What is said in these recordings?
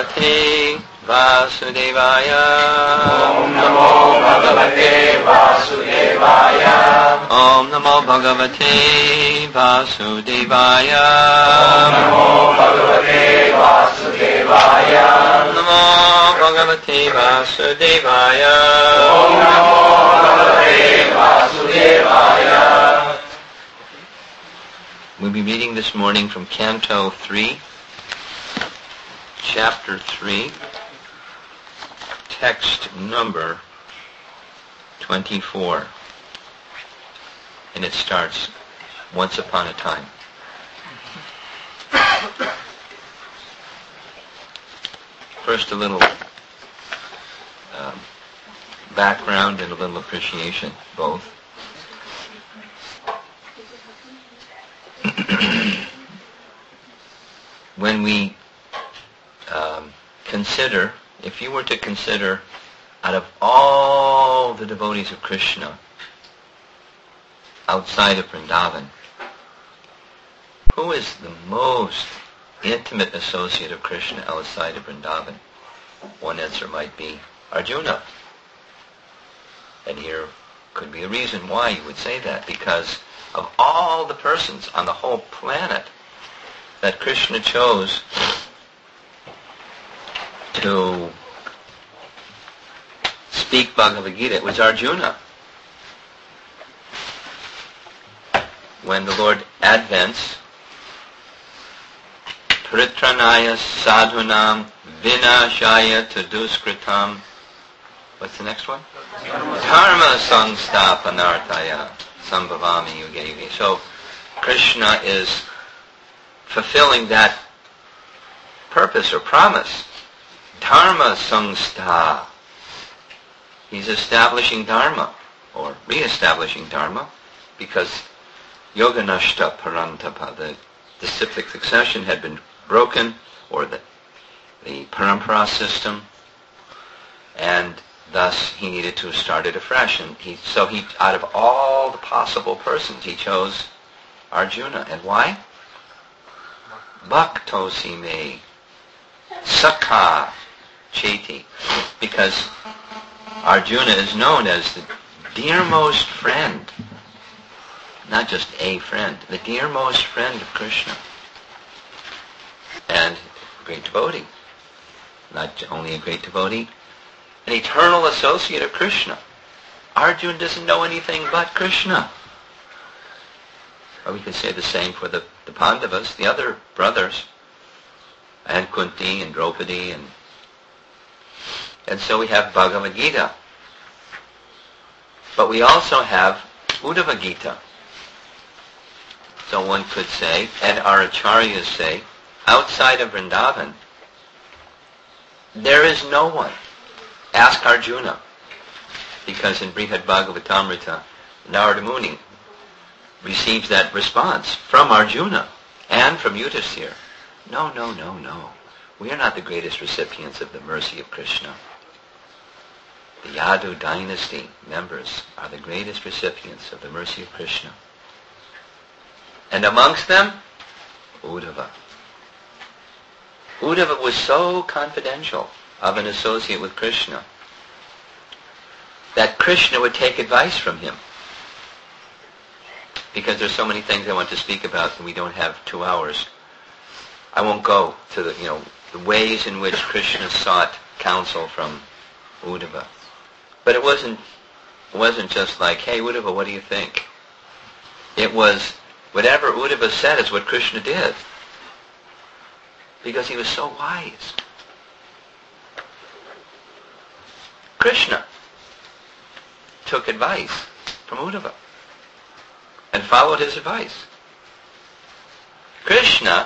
Bhagavate Vasudevaya. Om Namo Bhagavate Vasudevaya. Om Namo Bhagavate Vasudevaya. Om Namo Bhagavate Vasudevaya. Om Namo Bhagavate Vasudevaya. Om Namo Bhagavate Vasudevaya. We'll be reading this morning from Canto 3, Chapter 3, text number 24. And it starts, once upon a time. First a little background and a little appreciation, both. When we consider, if you were to consider, out of all the devotees of Krishna outside of Vrindavan, who is the most intimate associate of Krishna outside of Vrindavan? One answer might be Arjuna. And here could be a reason why you would say that, because of all the persons on the whole planet that Krishna chose to speak Bhagavad Gita, it was Arjuna. When the Lord advents, Paritranaya sadhunam vinashaya taduskritam. What's the next one? Dharma samsthapanartaya sambhavami yuge yuge. So Krishna is fulfilling that purpose or promise. Dharma samstha. He's establishing Dharma, or re-establishing Dharma, because yoganashta parantapa, the disciplic succession had been broken, or the parampara system, and thus he needed to start it afresh. And so out of all the possible persons, he chose Arjuna. And why? Bhaktosi me Sakha Cheti, because Arjuna is known as the dearmost friend, not just a friend, the dearmost friend of Krishna, and a great devotee. Not only a great devotee, an eternal associate of Krishna. Arjuna doesn't know anything but Krishna. Or we could say the same for the Pandavas, the other brothers, and Kunti and Draupadi, and so we have Bhagavad Gita. But we also have Uddhava Gita. So one could say, and our acharyas say, outside of Vrindavan, there is no one. Ask Arjuna. Because in Brihad Bhagavatamrita, Narada Muni receives that response from Arjuna and from Yudhisthira. No. We are not the greatest recipients of the mercy of Krishna. The Yadu dynasty members are the greatest recipients of the mercy of Krishna. And amongst them, Uddhava. Uddhava was so confidential of an associate with Krishna that Krishna would take advice from him. Because there's so many things I want to speak about and we don't have 2 hours. I won't go to the ways in which Krishna sought counsel from Uddhava. But it wasn't just like, hey Uddhava, what do you think? It was whatever Uddhava said is what Krishna did. Because he was so wise. Krishna took advice from Uddhava and followed his advice. Krishna,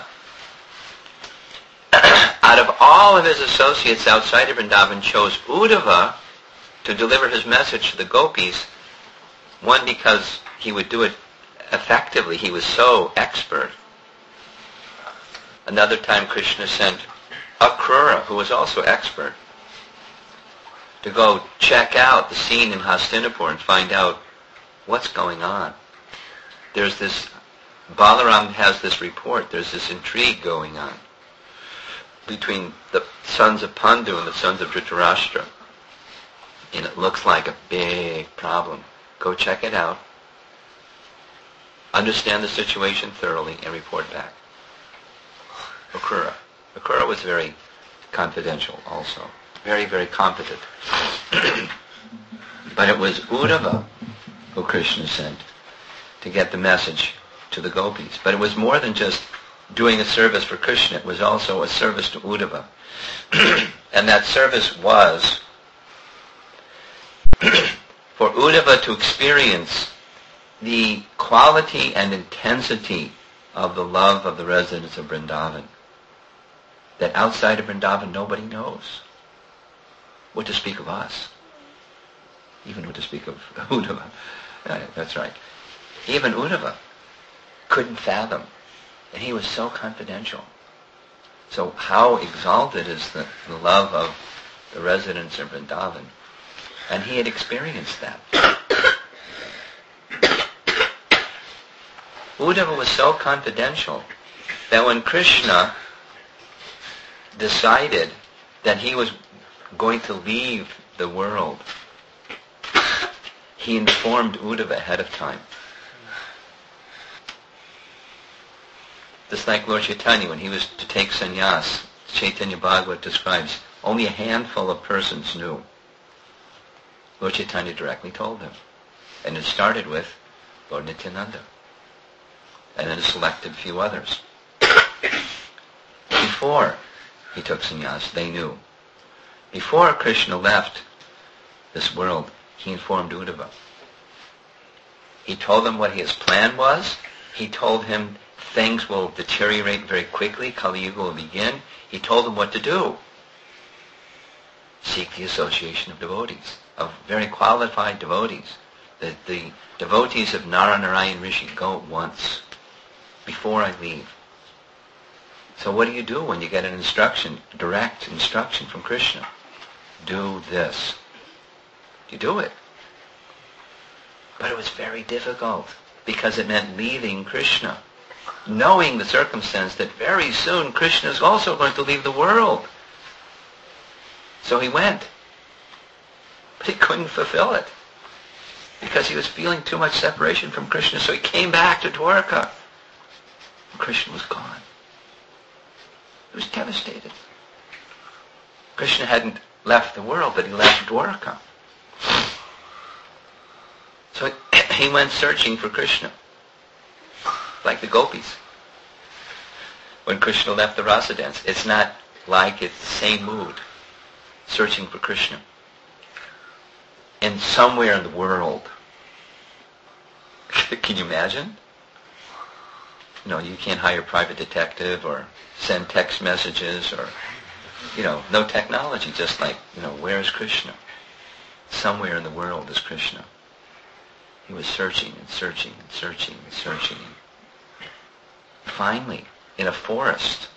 out of all of his associates outside of Vrindavan, chose Uddhava to deliver his message to the gopis. One, because he would do it effectively. He was so expert. Another time Krishna sent Akrura, who was also expert, to go check out the scene in Hastinapur and find out what's going on. There's this, Balaram has this report, there's this intrigue going on. between the sons of Pandu and the sons of Dhritarashtra. And it looks like a big problem. Go check it out. Understand the situation thoroughly and report back. Akrura. Akrura was very confidential also. Very, very competent. But it was Uddhava who Krishna sent to get the message to the gopis. But it was more than just doing a service for Krishna. It was also a service to Uddhava. And that service was for Uddhava to experience the quality and intensity of the love of the residents of Vrindavan that outside of Vrindavan nobody knows. What to speak of us? Even what to speak of Uddhava. That's right. Even Uddhava couldn't fathom. And he was so confidential. So how exalted is the love of the residents of Vrindavan? And he had experienced that. Uddhava was so confidential that when Krishna decided that he was going to leave the world, he informed Uddhava ahead of time. Just like Lord Chaitanya, when he was to take sannyas, Chaitanya Bhagavat describes, only a handful of persons knew. Lord Chaitanya directly told them. And it started with Lord Nityananda. And then a selected few others. Before he took sannyas, they knew. Before Krishna left this world, he informed Uddhava. He told them what his plan was. He told him things will deteriorate very quickly. Kali Yuga will begin. He told them what to do. Seek the association of devotees, of very qualified devotees. The devotees of Naranarayan Rishi go once before I leave. So what do you do when you get an instruction, direct instruction from Krishna? Do this. You do it. But it was very difficult because it meant leaving Krishna, knowing the circumstance that very soon Krishna is also going to leave the world. So he went. But he couldn't fulfill it because he was feeling too much separation from Krishna. So he came back to Dwarka. And Krishna was gone. He was devastated. Krishna hadn't left the world, but he left Dwarka. So he went searching for Krishna, like the gopis. When Krishna left the rasa dance, it's not like it's the same mood, searching for Krishna. And somewhere in the world, can you imagine? You can't hire a private detective or send text messages or, no technology, just like, where is Krishna? Somewhere in the world is Krishna. He was searching and searching and searching and searching. Finally, in a forest,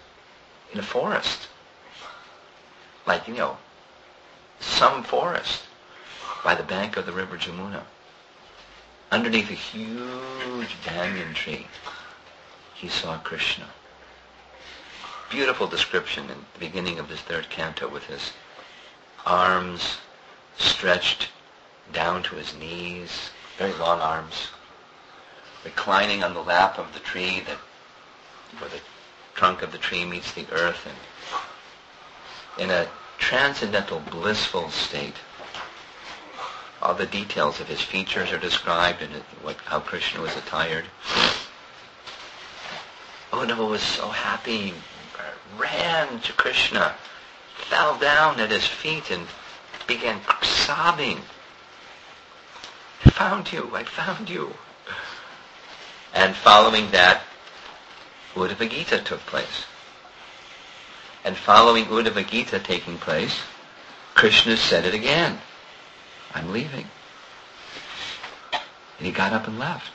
like, some forest by the bank of the river Jamuna, underneath a huge banyan tree, he saw Krishna. Beautiful description in the beginning of this third canto with his arms stretched down to his knees, very long arms, reclining on the lap of the tree where the trunk of the tree meets the earth, and in a transcendental, blissful state. All the details of his features are described and how Krishna was attired. Uddhava was so happy, ran to Krishna, fell down at his feet and began sobbing. I found you. And following that, Uddhava Gita took place. And following Uddhava Gita taking place, Krishna said it again. I'm leaving. And he got up and left.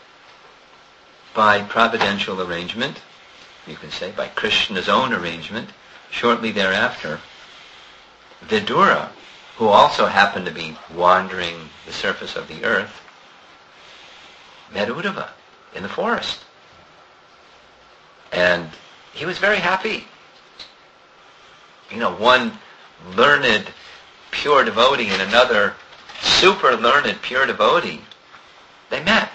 By providential arrangement, you can say, by Krishna's own arrangement, shortly thereafter, Vidura, who also happened to be wandering the surface of the earth, met Uddhava in the forest. And he was very happy. one learned, pure devotee and another super learned, pure devotee, they met.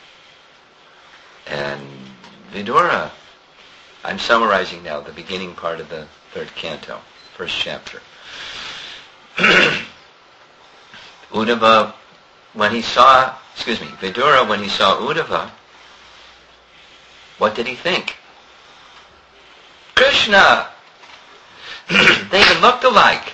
And Vidura, I'm summarizing now the beginning part of the third canto, first chapter. Vidura, when he saw Uddhava, what did he think? Krishna! They even looked alike.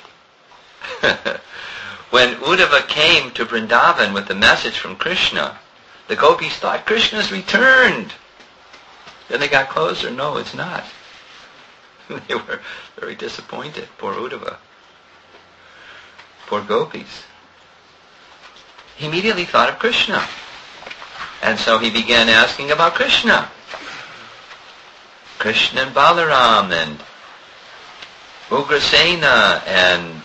When Uddhava came to Vrindavan with the message from Krishna, the gopis thought, Krishna's returned. Then they got closer. No, it's not. They were very disappointed. Poor Uddhava. Poor gopis. He immediately thought of Krishna. And so he began asking about Krishna. Krishna and Balaram and Ugrasena and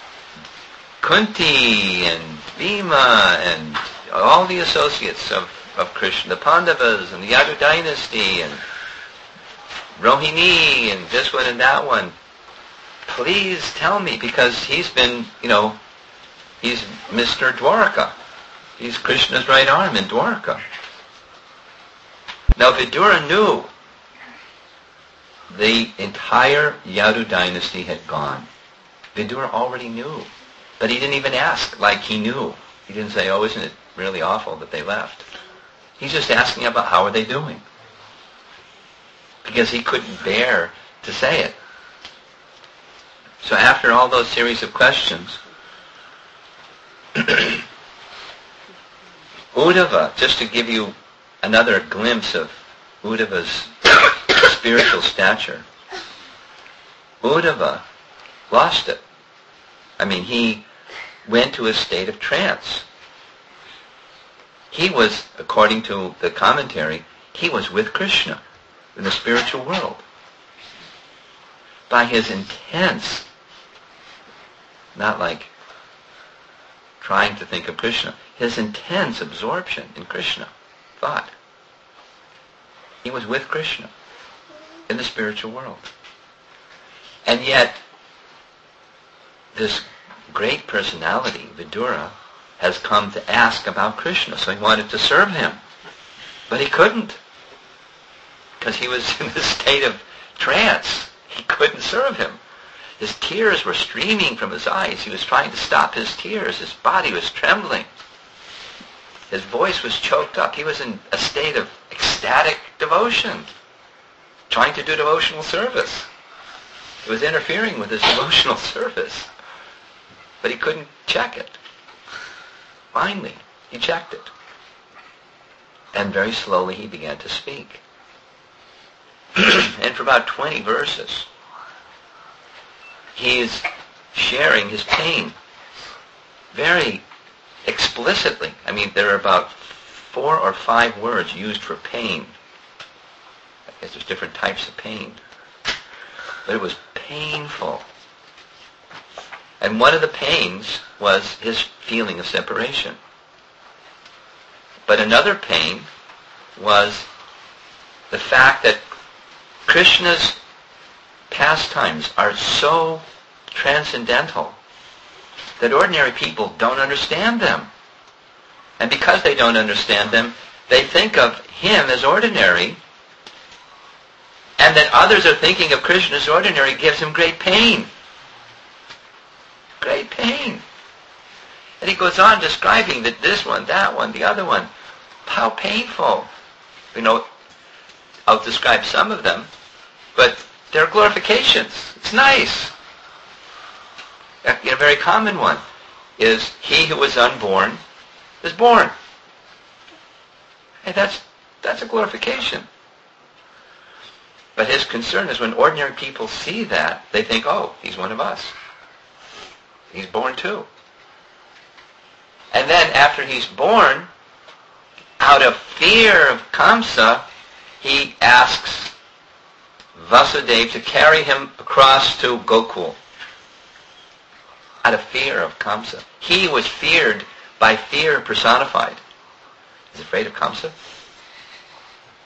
Kunti and Bhima and all the associates of Krishna, the Pandavas and the Yadu dynasty and Rohini and this one and that one. Please tell me, because he's been, he's Mr. Dwarka. He's Krishna's right arm in Dwarka. Now Vidura knew the entire Yadu dynasty had gone. Vidura already knew. But he didn't even ask like he knew. He didn't say, oh, isn't it really awful that they left? He's just asking about how are they doing. Because he couldn't bear to say it. So after all those series of questions, Uddhava, just to give you another glimpse of Uddhava's spiritual stature, Uddhava lost it. He went to a state of trance. He was, according to the commentary, he was with Krishna in the spiritual world. By his intense, not like trying to think of Krishna, his intense absorption in Krishna thought. He was with Krishna in the spiritual world. And yet, this great personality, Vidura, has come to ask about Krishna, so he wanted to serve him. But he couldn't, because he was in this state of trance. He couldn't serve him. His tears were streaming from his eyes. He was trying to stop his tears. His body was trembling. His voice was choked up. He was in a state of ecstatic devotion, trying to do devotional service. It was interfering with his devotional service. But he couldn't check it. Finally, he checked it. And very slowly he began to speak. And for about 20 verses, he is sharing his pain very explicitly. There are about 4 or 5 words used for pain. I guess there's different types of pain. But it was painful. And one of the pains was his feeling of separation. But another pain was the fact that Krishna's pastimes are so transcendental that ordinary people don't understand them. And because they don't understand them, they think of him as ordinary, and that others are thinking of Krishna as ordinary gives him great pain. Great pain. And he goes on describing that this one, that one, the other one. How painful. I'll describe some of them, but they're glorifications. It's nice. A very common one is he who was unborn is born. And that's a glorification. But his concern is when ordinary people see that, they think, oh, he's one of us. He's born too. And then after he's born, out of fear of Kamsa, he asks Vasudeva to carry him across to Gokul. Out of fear of Kamsa. He was feared by fear personified. He's afraid of Kamsa.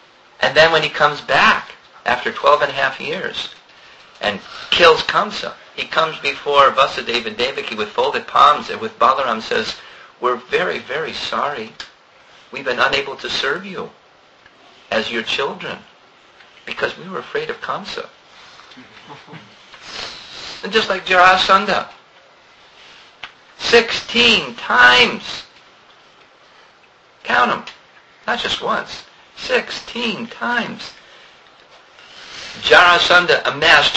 And then when he comes back after 12 and a half years and kills Kamsa, he comes before Vasudeva and Devaki with folded palms and with Balaram says, we're very, very sorry. We've been unable to serve you as your children because we were afraid of Kamsa. And just like Jarasandha, 16 times. Count them. Not just once. 16 times. Jarasandha amassed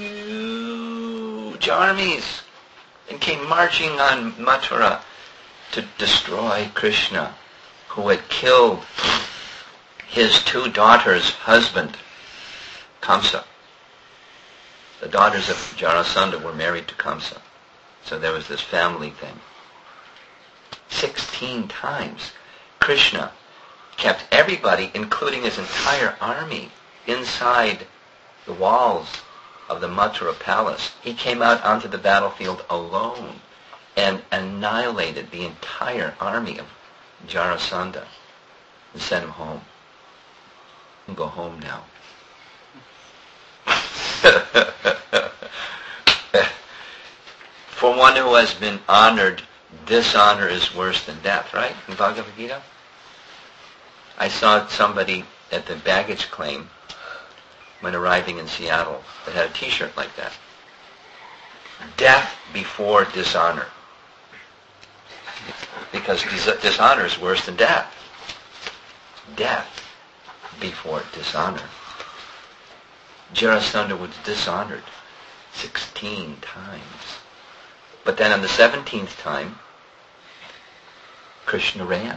huge armies and came marching on Mathura to destroy Krishna, who had killed his two daughters' husband, Kamsa. The daughters of Jarasandha were married to Kamsa. So there was this family thing. 16 times. Krishna kept everybody, including his entire army, inside the walls of the Mathura palace. He came out onto the battlefield alone and annihilated the entire army of Jarasandha and sent him home. You can go home now. For one who has been honored, dishonor is worse than death, right? In Bhagavad Gita? I saw somebody at the baggage claim when arriving in Seattle that had a t-shirt like that. Death before dishonor. Because dishonor is worse than death. Death before dishonor. Jarasandha was dishonored 16 times. But then on the 17th time, Krishna ran.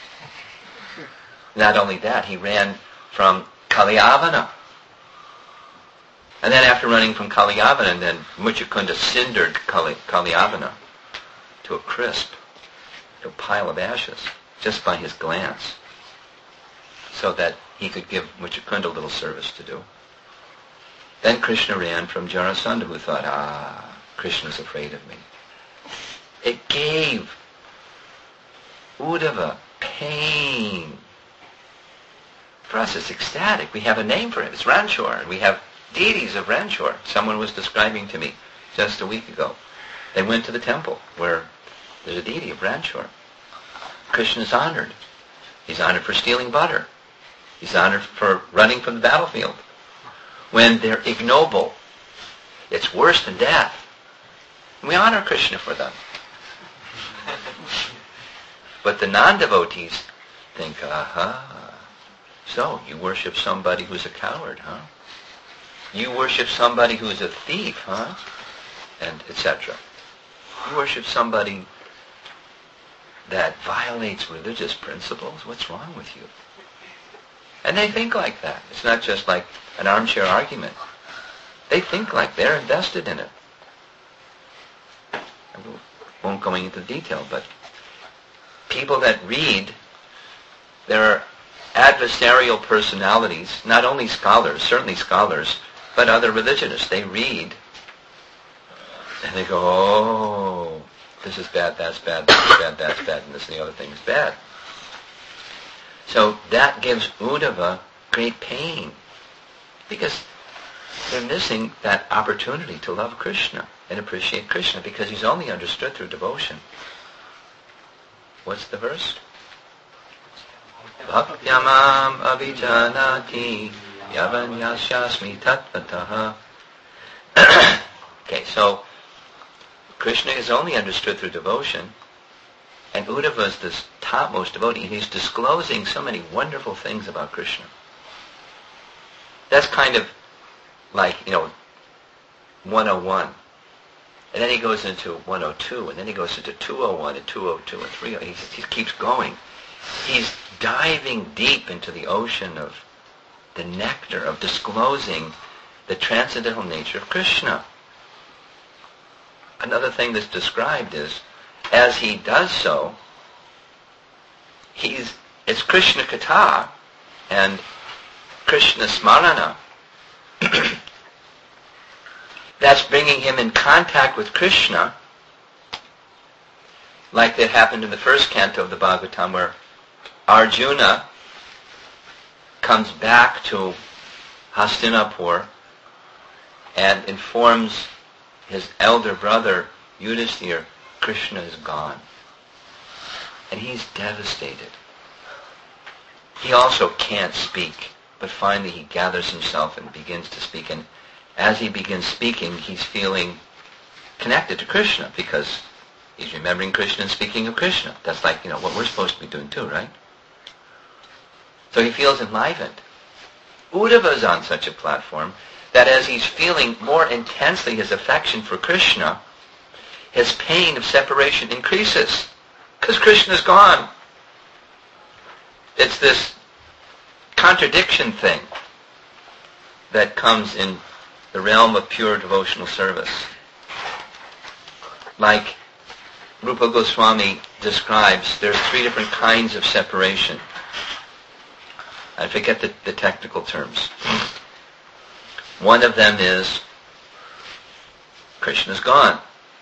Not only that, he ran from Kaliyavana. And then after running from Kaliyavana, then Muchukunda cindered Kaliyavana to a crisp, to a pile of ashes, just by his glance, so that he could give Muchukunda a little service to do. Then Krishna ran from Jarasandha, who thought, Krishna's afraid of me. It gave Uddhava pain. For us, it's ecstatic. We have a name for it. It's Ranchor. And we have deities of Ranchor. Someone was describing to me just a week ago. They went to the temple where there's a deity of Ranchor. Krishna's honored. He's honored for stealing butter. He's honored for running from the battlefield. When they're ignoble, it's worse than death. And we honor Krishna for them. But the non-devotees think, so you worship somebody who's a coward, huh? You worship somebody who's a thief, huh? And etc. You worship somebody that violates religious principles. What's wrong with you? And they think like that. It's not just like an armchair argument. They think like they're invested in it. I won't go into detail, but people that read, there are adversarial personalities, not only scholars, certainly scholars, but other religionists. They read and they go, oh, this is bad, that's bad, this is bad, that's bad, and this and the other thing is bad. So that gives Uddhava great pain because they're missing that opportunity to love Krishna and appreciate Krishna because he's only understood through devotion. What's the verse? Bhaktyamam abhijanati yavanyasyasmi tatvataha. Okay, so Krishna is only understood through devotion, and Uddhava is the topmost devotee, and he's disclosing so many wonderful things about Krishna. That's kind of like, 101. And then he goes into 102, and then he goes into 201 and 202 and 302. He keeps going. He's diving deep into the ocean of the nectar of disclosing the transcendental nature of Krishna. Another thing that's described is, as he does so, it's Krishna Katha and Krishna Smarana that's bringing him in contact with Krishna, like that happened in the first canto of the Bhagavatam, where Arjuna comes back to Hastinapur and informs his elder brother, Yudhisthira, Krishna is gone. And he's devastated. He also can't speak, but finally he gathers himself and begins to speak. And as he begins speaking, he's feeling connected to Krishna because he's remembering Krishna and speaking of Krishna. That's like, what we're supposed to be doing too, right? So he feels enlivened. Uddhava is on such a platform that as he's feeling more intensely his affection for Krishna, his pain of separation increases because Krishna is gone. It's this contradiction thing that comes in the realm of pure devotional service. Like Rupa Goswami describes, there's 3 different kinds of separation. I forget the technical terms. One of them is Krishna's gone.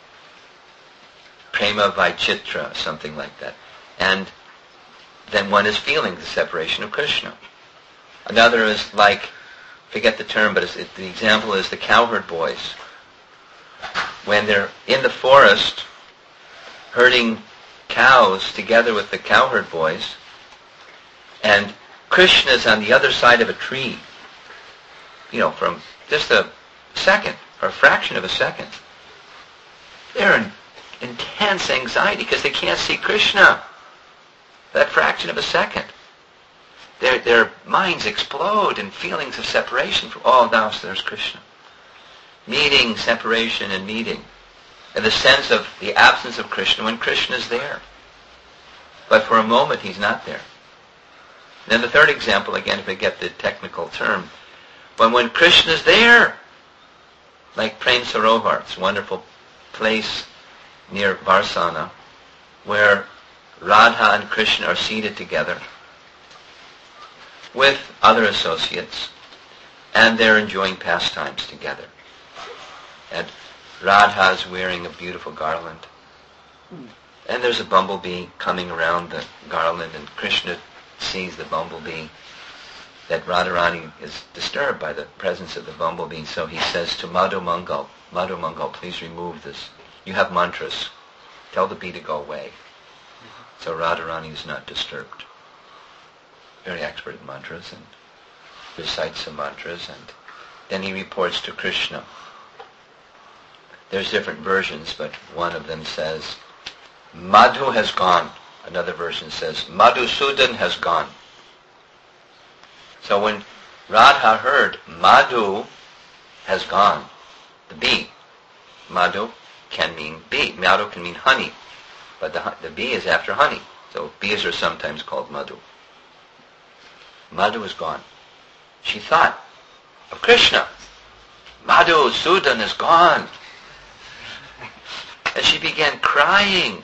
Prema Vaichitra, something like that. And then one is feeling the separation of Krishna. Another is like, forget the term, but the example is the cowherd boys. When they're in the forest herding cows together with the cowherd boys, and Krishna's on the other side of a tree, from just a second, or a fraction of a second. They're in intense anxiety because they can't see Krishna. That fraction of a second. Their minds explode in feelings of separation from, now there's Krishna. Meeting, separation, and meeting. And the sense of the absence of Krishna when Krishna is there. But for a moment he's not there. Then the third example, again, if I get the technical term, when Krishna is there, like Prem Sarovar, it's a wonderful place near Varsana, where Radha and Krishna are seated together with other associates, and they're enjoying pastimes together. And Radha is wearing a beautiful garland, and there's a bumblebee coming around the garland, and Krishna sees the bumblebee, that Radharani is disturbed by the presence of the bumblebee, so he says to Madhu Mangal, please remove this. You have mantras. Tell the bee to go away. So Radharani is not disturbed. Very expert in mantras, and recites some mantras, and then he reports to Krishna. There's different versions, but one of them says, Madhu has gone. Another version says, Madhusudan has gone. So when Radha heard, Madhu has gone, the bee, Madhu can mean bee. Madhu can mean honey, but the bee is after honey. So bees are sometimes called Madhu. Madhu is gone. She thought of Krishna. Madhusudan is gone. And she began crying.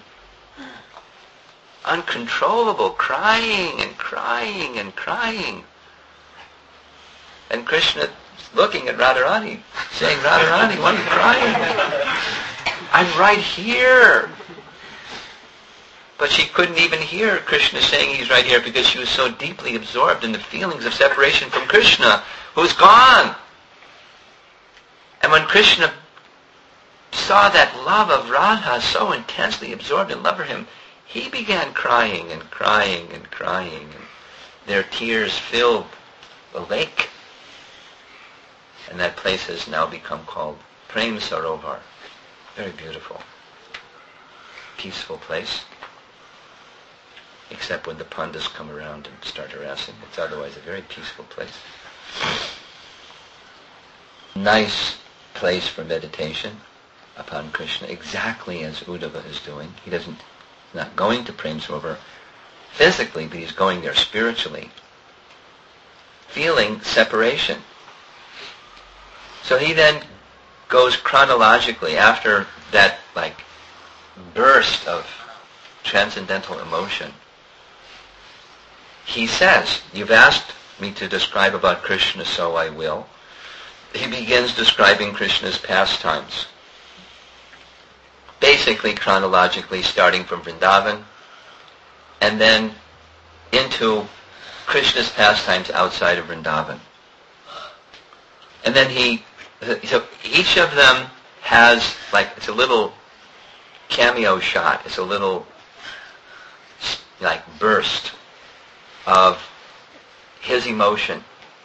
Uncontrollable, crying and crying and crying. And Krishna looking at Radharani, saying, Radharani, why are you crying? I'm right here. But she couldn't even hear Krishna saying he's right here because she was so deeply absorbed in the feelings of separation from Krishna, who's gone. And when Krishna saw that love of Radha so intensely absorbed in love for him, he began crying and crying and crying, and their tears filled the lake. And that place has now become called Prem Sarovar. Very beautiful, peaceful place. Except when the pandas come around and start harassing. It's otherwise a very peaceful place. Nice place for meditation upon Krishna, exactly as Uddhava is doing. He's not going to Prem Sarovar physically, but he's going there spiritually, feeling separation. So he then goes chronologically after that burst of transcendental emotion. He says, you've asked me to describe about Krishna, so I will. He begins describing Krishna's pastimes. Basically, chronologically, starting from Vrindavan, and then into Krishna's pastimes outside of Vrindavan. And then so each of them has, like, it's a little cameo shot. It's a little, like, burst of his emotion,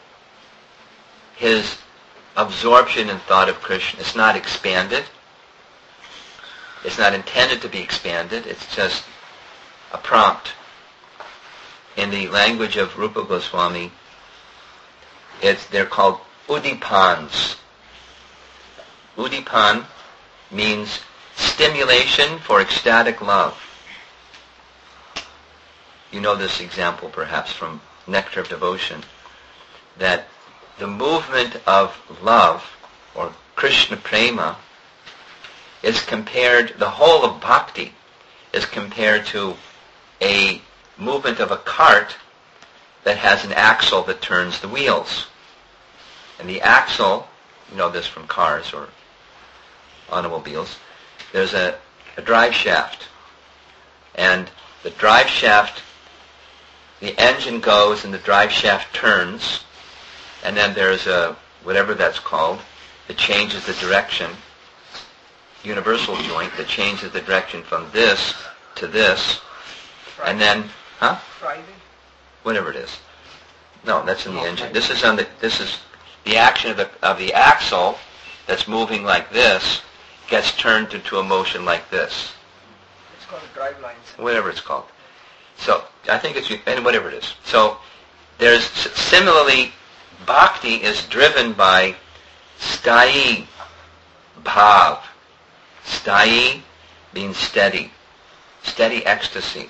his absorption in thought of Krishna. It's not expanded. It's not intended to be expanded. It's just a prompt. In the language of Rupa Goswami, they're called udipans. Udipan means stimulation for ecstatic love. You know this example perhaps from Nectar of Devotion, that the movement of love, or Krishna prema, is compared, the whole of bhakti is compared to a movement of a cart that has an axle that turns the wheels. And the axle, you know this from cars or automobiles, there's a drive shaft. And the drive shaft, the engine goes and the drive shaft turns, and then there's a, whatever that's called, that changes the direction, universal joint that changes the direction from this to this, and then, Friday? whatever it is. No, that's in the engine. This is the action of the axle that's moving like this gets turned into a motion like this. It's called a drive lines. Whatever it's called. So I think it's, and whatever it is. So there's similarly, bhakti is driven by sthayi bhav. Sthayi means steady ecstasy.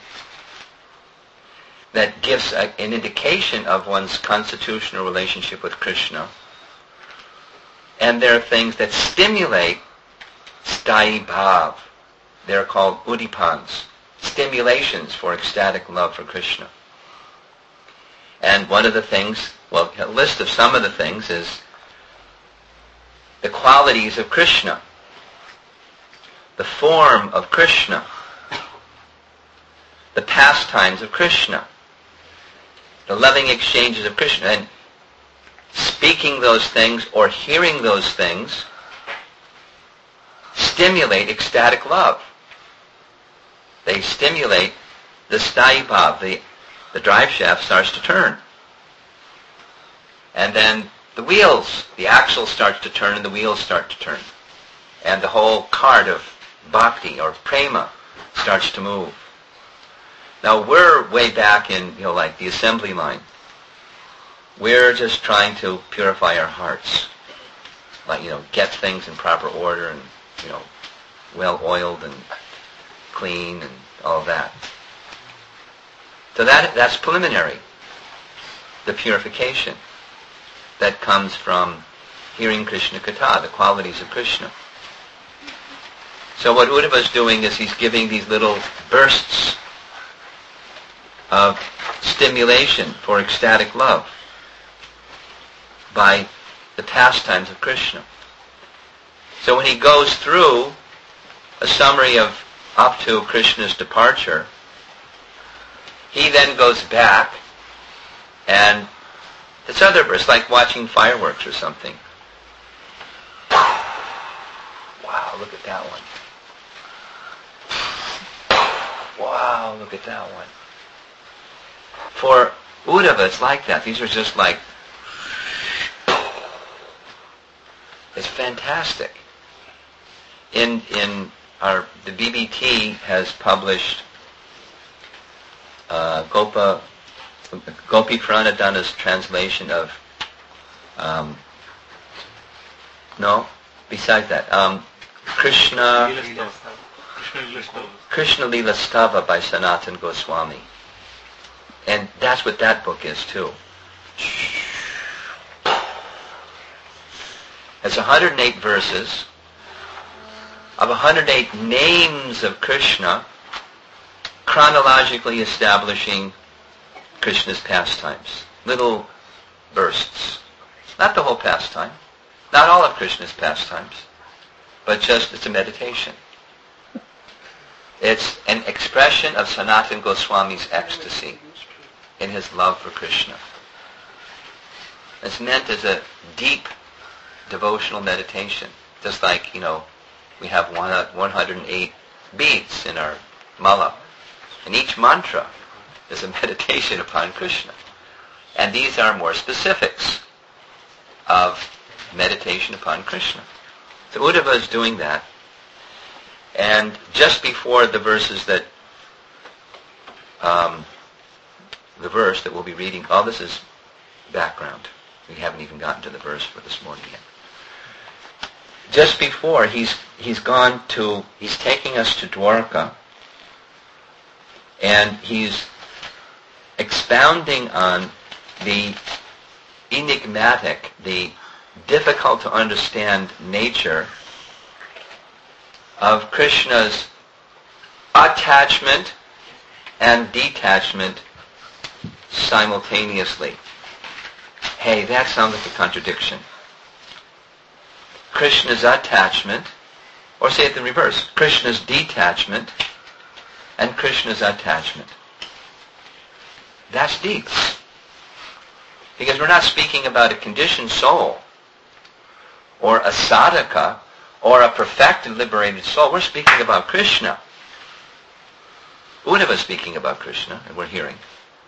That gives an indication of one's constitutional relationship with Krishna. And there are things that stimulate sthayi bhav. They're called udipans, stimulations for ecstatic love for Krishna. And one of the things, well, a list of some of the things is the qualities of Krishna, the form of Krishna, the pastimes of Krishna, the loving exchanges of Krishna. And speaking those things or hearing those things stimulate ecstatic love. They stimulate the sthayi bhav. The drive shaft starts to turn. And then the wheels, the axle starts to turn and the wheels start to turn. And the whole cart of bhakti or prema starts to move. Now we're way back in, like the assembly line. We're just trying to purify our hearts. Like, get things in proper order and, well oiled and clean and all of that. So that's preliminary. The purification that comes from hearing Krishna Katha, the qualities of Krishna. So what Uddhava is doing is he's giving these little bursts of stimulation for ecstatic love by the pastimes of Krishna. So when he goes through a summary of up to Krishna's departure, he then goes back and it's other verse, like watching fireworks or something. Wow, look at that one. Wow, look at that one. For Uddhava, it's like that. These are just like, it's fantastic. The BBT has published Gopi Pranadhana's translation of, besides that, Krishna Lila Stava by Sanatana Goswami. And that's what that book is too. It's 108 verses of 108 names of Krishna, chronologically establishing Krishna's pastimes. Little bursts. Not the whole pastime. Not all of Krishna's pastimes. But just, it's a meditation. It's an expression of Sanatana Goswami's ecstasy in his love for Krishna. It's meant as a deep devotional meditation. Just like, We have 108 beats in our mala. And each mantra is a meditation upon Krishna. And these are more specifics of meditation upon Krishna. So Uddhava is doing that. And just before the verses that, the verse that we'll be reading, all this is background. We haven't even gotten to the verse for this morning yet. Just before, he's taking us to Dwarka, and he's expounding on the enigmatic, the difficult to understand nature of Krishna's attachment and detachment simultaneously. Hey, that sounds like a contradiction. Krishna's attachment, or say it in reverse, Krishna's detachment and Krishna's attachment. That's deep. Because we're not speaking about a conditioned soul, or a sadhaka, or a perfected, liberated soul. We're speaking about Krishna. Uddhava is speaking about Krishna, and we're hearing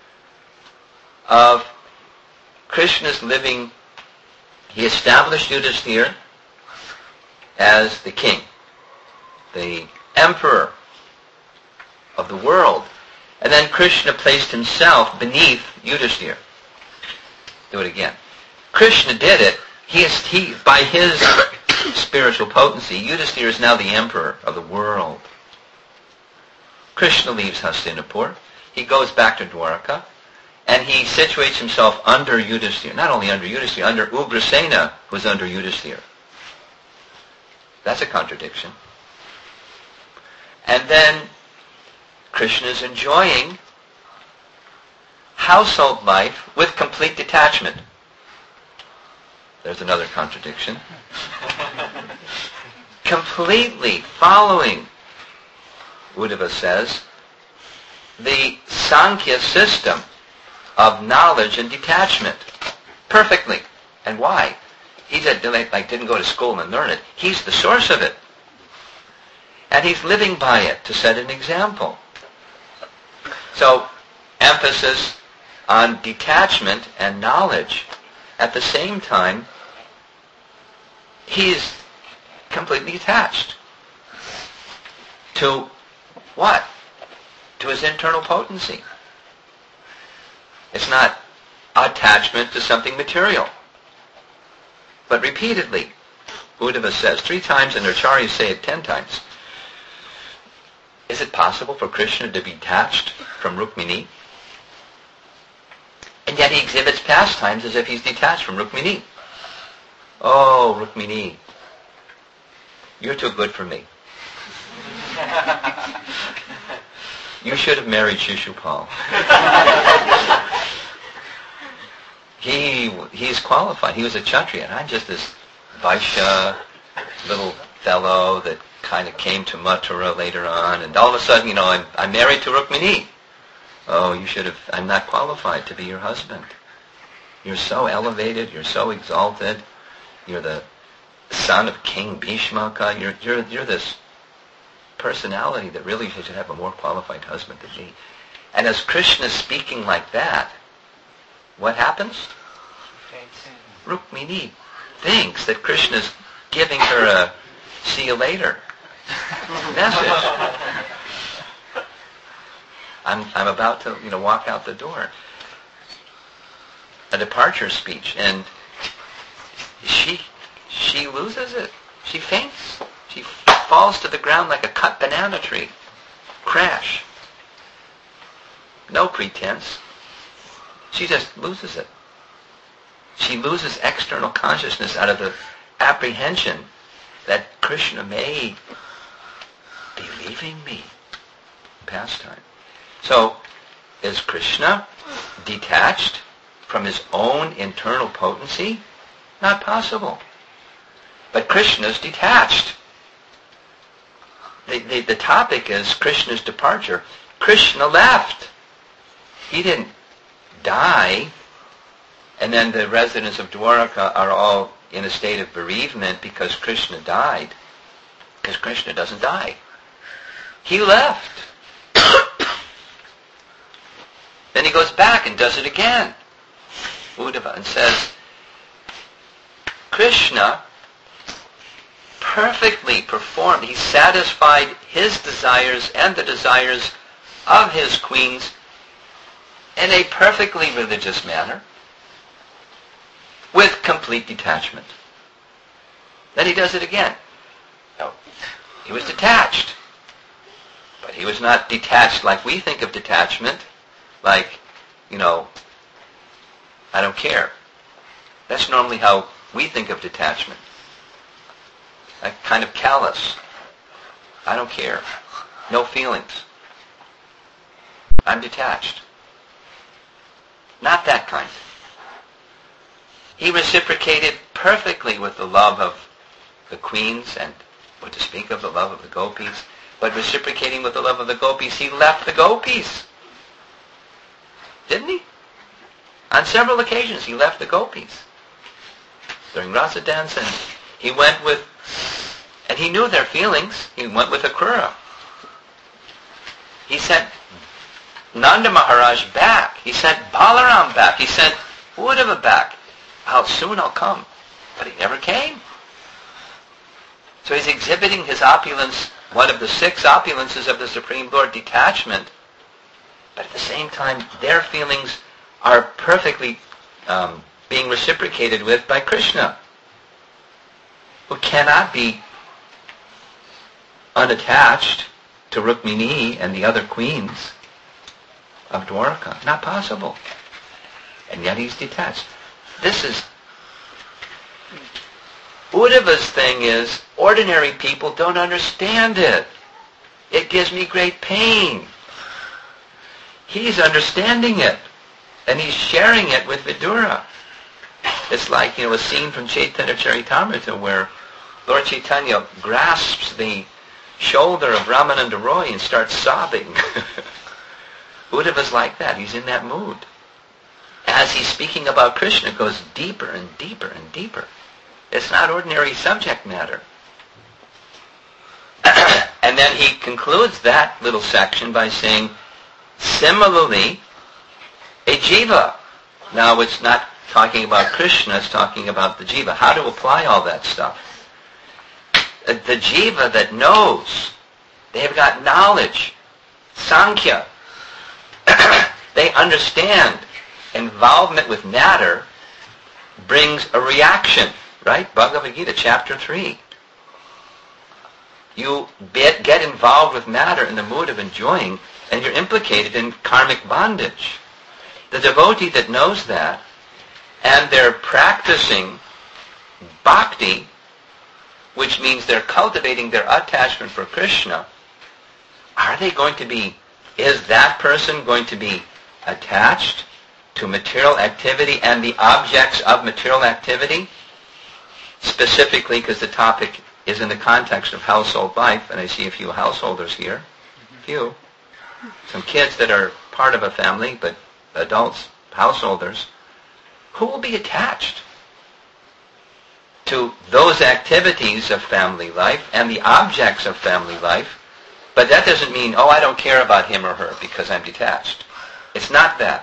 of Krishna's living. He established Yudhisthira as the king, the emperor of the world. And then Krishna placed himself beneath Yudhisthira. Do it again. Krishna did it. He by his spiritual potency, Yudhisthira is now the emperor of the world. Krishna leaves Hastinapur. He goes back to Dwarka, and he situates himself under Yudhisthira. Not only under Yudhisthira, under Ugrasena, who's under Yudhisthira. That's a contradiction. And then Krishna is enjoying household life with complete detachment. There's another contradiction. Completely following, Uddhava says, the Sankhya system of knowledge and detachment. Perfectly. And why? He didn't go to school and learn it. He's the source of it. And he's living by it to set an example. So, emphasis on detachment and knowledge. At the same time, he's completely attached to what? To his internal potency. It's not attachment to something material. But repeatedly, Uddhava says 3 times, and Acharyas say it 10 times. Is it possible for Krishna to be detached from Rukmini? And yet he exhibits pastimes as if he's detached from Rukmini. Oh, Rukmini, you're too good for me. You should have married Shishupal. He's qualified. He was a Kshatriya, and I'm just this Vaishya little fellow that kind of came to Mathura later on, and all of a sudden, I'm married to Rukmini. Oh, I'm not qualified to be your husband. You're so elevated, you're so exalted, you're the son of King Bhishmaka, you're this personality that really should have a more qualified husband than me. And as Krishna's speaking like that, what happens? Rukmini thinks that Krishna's giving her a see you later message. I'm about to, walk out the door. A departure speech, and she loses it. She faints. She falls to the ground like a cut banana tree. Crash. No pretense. She just loses it. She loses external consciousness out of the apprehension that Krishna may be leaving me. Pastime. So, is Krishna detached from his own internal potency? Not possible. But Krishna is detached. The topic is Krishna's departure. Krishna left. He didn't die, and then the residents of Dwaraka are all in a state of bereavement because Krishna died. because Krishna doesn't die. He left. Then he goes back and does it again, Uddhava, and says, Krishna perfectly performed. He satisfied his desires and the desires of his queens in a perfectly religious manner with complete detachment. Then he does it again. No, he was detached. But he was not detached like we think of detachment, like, I don't care. That's normally how we think of detachment. Like kind of callous. I don't care. No feelings. I'm detached. Not that kind. He reciprocated perfectly with the love of the queens and, what to speak of, the love of the gopis. But reciprocating with the love of the gopis, he left the gopis. Didn't he? On several occasions, he left the gopis. During Rasa dance, and he went with, and he knew their feelings, he went with Akrura. He sent Nanda Maharaj back. He sent Balaram back. He sent Uddhava back. Soon I'll come. But he never came. So he's exhibiting his opulence, one of the 6 opulences of the Supreme Lord, detachment. But at the same time, their feelings are perfectly being reciprocated with by Krishna, who cannot be unattached to Rukmini and the other queens of Dwarka. Not possible. And yet he's detached. This is... Uddhava's thing is, ordinary people don't understand it. It gives me great pain. He's understanding it. And he's sharing it with Vidura. It's like, a scene from Chaitanya Charitamrita where Lord Chaitanya grasps the shoulder of Ramananda Roy and starts sobbing. Uddhava's like that. He's in that mood. As he's speaking about Krishna, it goes deeper and deeper and deeper. It's not ordinary subject matter. And then he concludes that little section by saying, similarly, a jiva. Now it's not talking about Krishna, it's talking about the jiva. How to apply all that stuff. The jiva that knows, they've got knowledge, sankhya. They understand involvement with matter brings a reaction, right? Bhagavad Gita, chapter 3. You get involved with matter in the mood of enjoying, and you're implicated in karmic bondage. The devotee that knows that, and they're practicing bhakti, which means they're cultivating their attachment for Krishna, is that person going to be attached to material activity and the objects of material activity? Specifically, because the topic is in the context of household life, and I see a few householders here. Few. Some kids that are part of a family, but adults, householders, who will be attached to those activities of family life and the objects of family life. But that doesn't mean, I don't care about him or her because I'm detached. It's not that.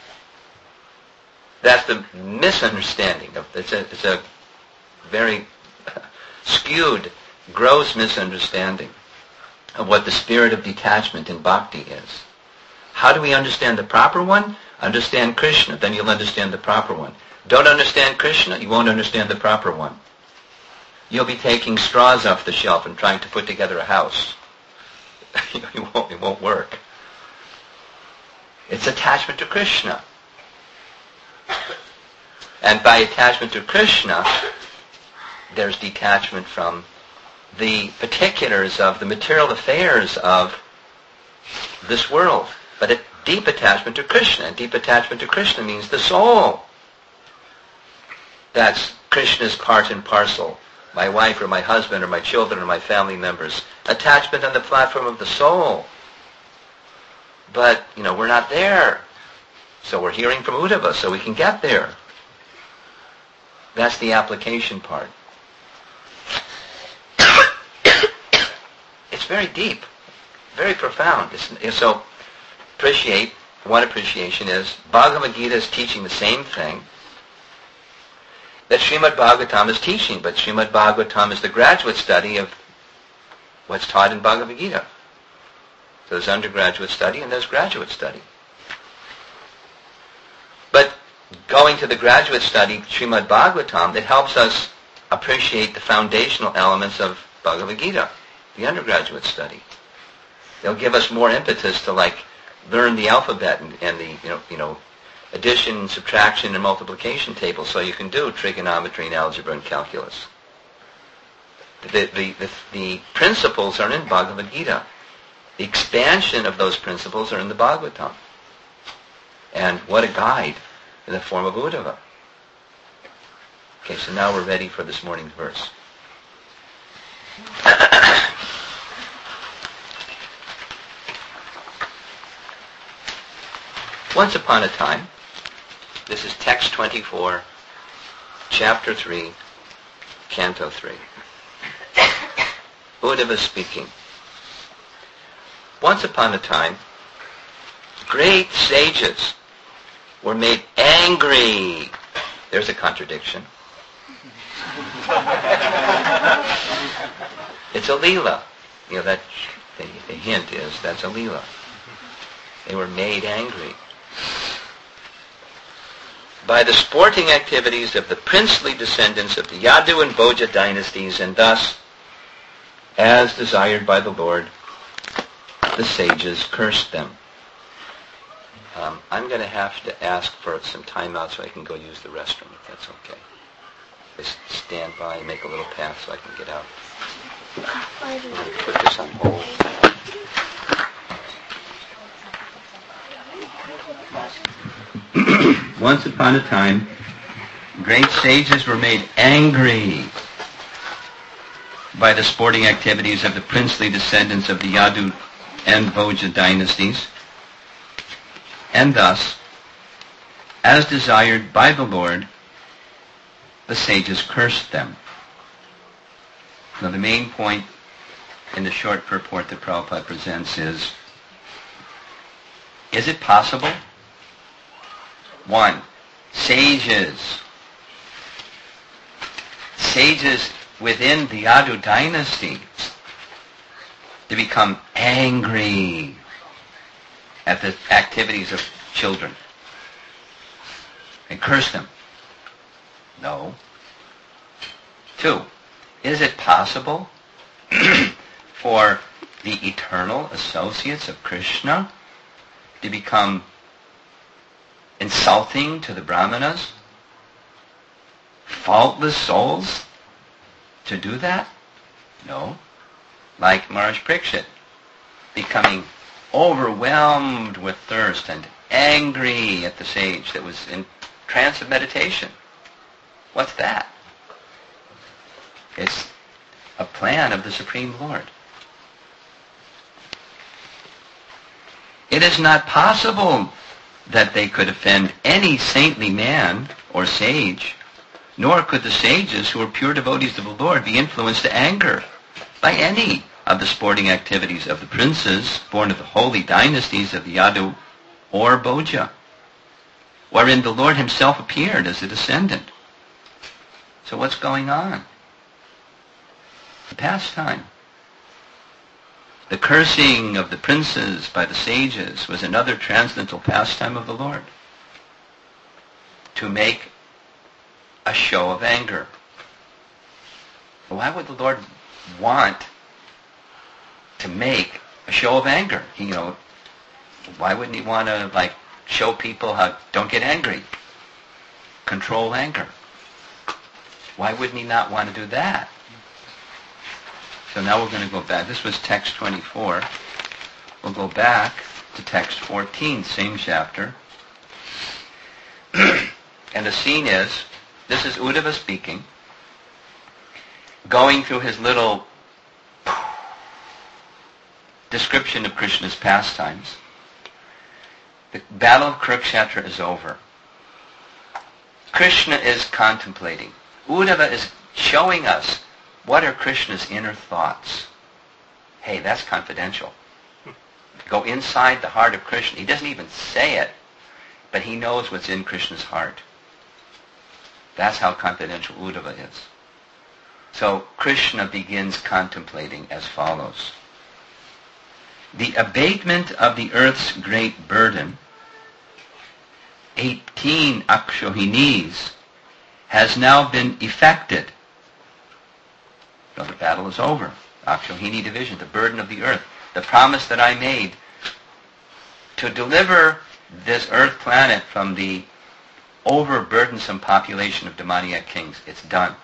That's the misunderstanding. It's a very skewed, gross misunderstanding of what the spirit of detachment in bhakti is. How do we understand the proper one? Understand Krishna, then you'll understand the proper one. Don't understand Krishna, you won't understand the proper one. You'll be taking straws off the shelf and trying to put together a house. It won't work. It's attachment to Krishna. And by attachment to Krishna, there's detachment from the particulars of the material affairs of this world. But a deep attachment to Krishna. And deep attachment to Krishna means the soul. That's Krishna's part and parcel. My wife or my husband or my children or my family members. Attachment on the platform of the soul. But, we're not there. So we're hearing from Uddhava so we can get there. That's the application part. It's very deep, very profound. So one appreciation is Bhagavad Gita is teaching the same thing that Srimad Bhagavatam is teaching, but Srimad Bhagavatam is the graduate study of what's taught in Bhagavad Gita. So there's undergraduate study and there's graduate study. But going to the graduate study, Srimad Bhagavatam, it helps us appreciate the foundational elements of Bhagavad Gita, the undergraduate study. They'll give us more impetus to learn the alphabet and the addition, subtraction, and multiplication tables, so you can do trigonometry and algebra and calculus. The principles are in Bhagavad Gita. The expansion of those principles are in the Bhagavatam. And what a guide in the form of Uddhava. Okay, so now we're ready for this morning's verse. Once upon a time, this is text 24, chapter 3, canto 3. Uddhava speaking. Once upon a time, great sages were made angry. There's a contradiction. It's a Leela. That the hint is that's a Leela. They were made angry by the sporting activities of the princely descendants of the Yadu and Bhoja dynasties, and thus, as desired by the Lord, the sages cursed them. I'm going to have to ask for some time out so I can go use the restroom, if that's okay. Just stand by and make a little path so I can get out. I'm going to put this on hold. Once upon a time, great sages were made angry by the sporting activities of the princely descendants of the Yadu and Bhoja dynasties, and thus, as desired by the Lord, the sages cursed them. Now the main point in the short purport that Prabhupada presents is it possible? 1. Sages within the Yadu dynasty to become angry at the activities of children and curse them? No. 2. Is it possible for the eternal associates of Krishna to become insulting to the Brahmanas? Faultless souls to do that? No. Like Maharaj Parikshit, becoming overwhelmed with thirst and angry at the sage that was in trance of meditation. What's that? It's a plan of the Supreme Lord. It is not possible that they could offend any saintly man or sage, nor could the sages who are pure devotees of the Lord be influenced to anger by any of the sporting activities of the princes born of the holy dynasties of the Yadu or Bhoja, wherein the Lord himself appeared as a descendant. So what's going on? The pastime. The cursing of the princes by the sages was another transcendental pastime of the Lord, to make a show of anger. Why would the Lord want to make a show of anger? Why wouldn't he want to show people how don't get angry, control anger? Why wouldn't he not want to do that? So now we're going to go back. This was text 24. We'll go back to text 14, same chapter. And the scene is, this is Uddhava speaking, going through his little description of Krishna's pastimes. The battle of Kurukshetra is over. Krishna is contemplating. Uddhava is showing us what are Krishna's inner thoughts. Hey, that's confidential. Go inside the heart of Krishna. He doesn't even say it, but he knows what's in Krishna's heart. That's how confidential Uddhava is. So Krishna begins contemplating as follows. The abatement of the earth's great burden, 18 Akshohinis, has now been effected. So the battle is over. Akshohini division, the burden of the earth. The promise that I made to deliver this earth planet from the overburdensome population of demoniac kings, it's done.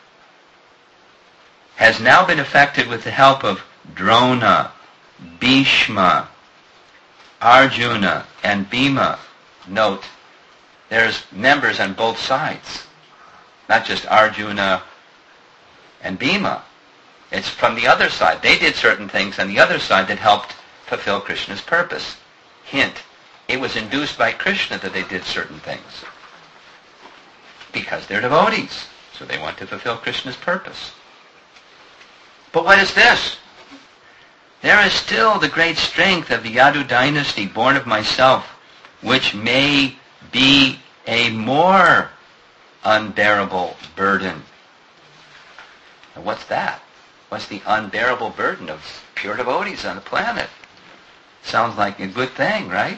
Has now been effected with the help of Drona, Bhishma, Arjuna, and Bhima. Note, there's members on both sides, not just Arjuna and Bhima. It's from the other side. They did certain things on the other side that helped fulfill Krishna's purpose. Hint, it was induced by Krishna that they did certain things. Because they're devotees, so they want to fulfill Krishna's purpose. But what is this? There is still the great strength of the Yadu dynasty, born of myself, which may be a more unbearable burden. Now what's that? What's the unbearable burden of pure devotees on the planet? Sounds like a good thing, right?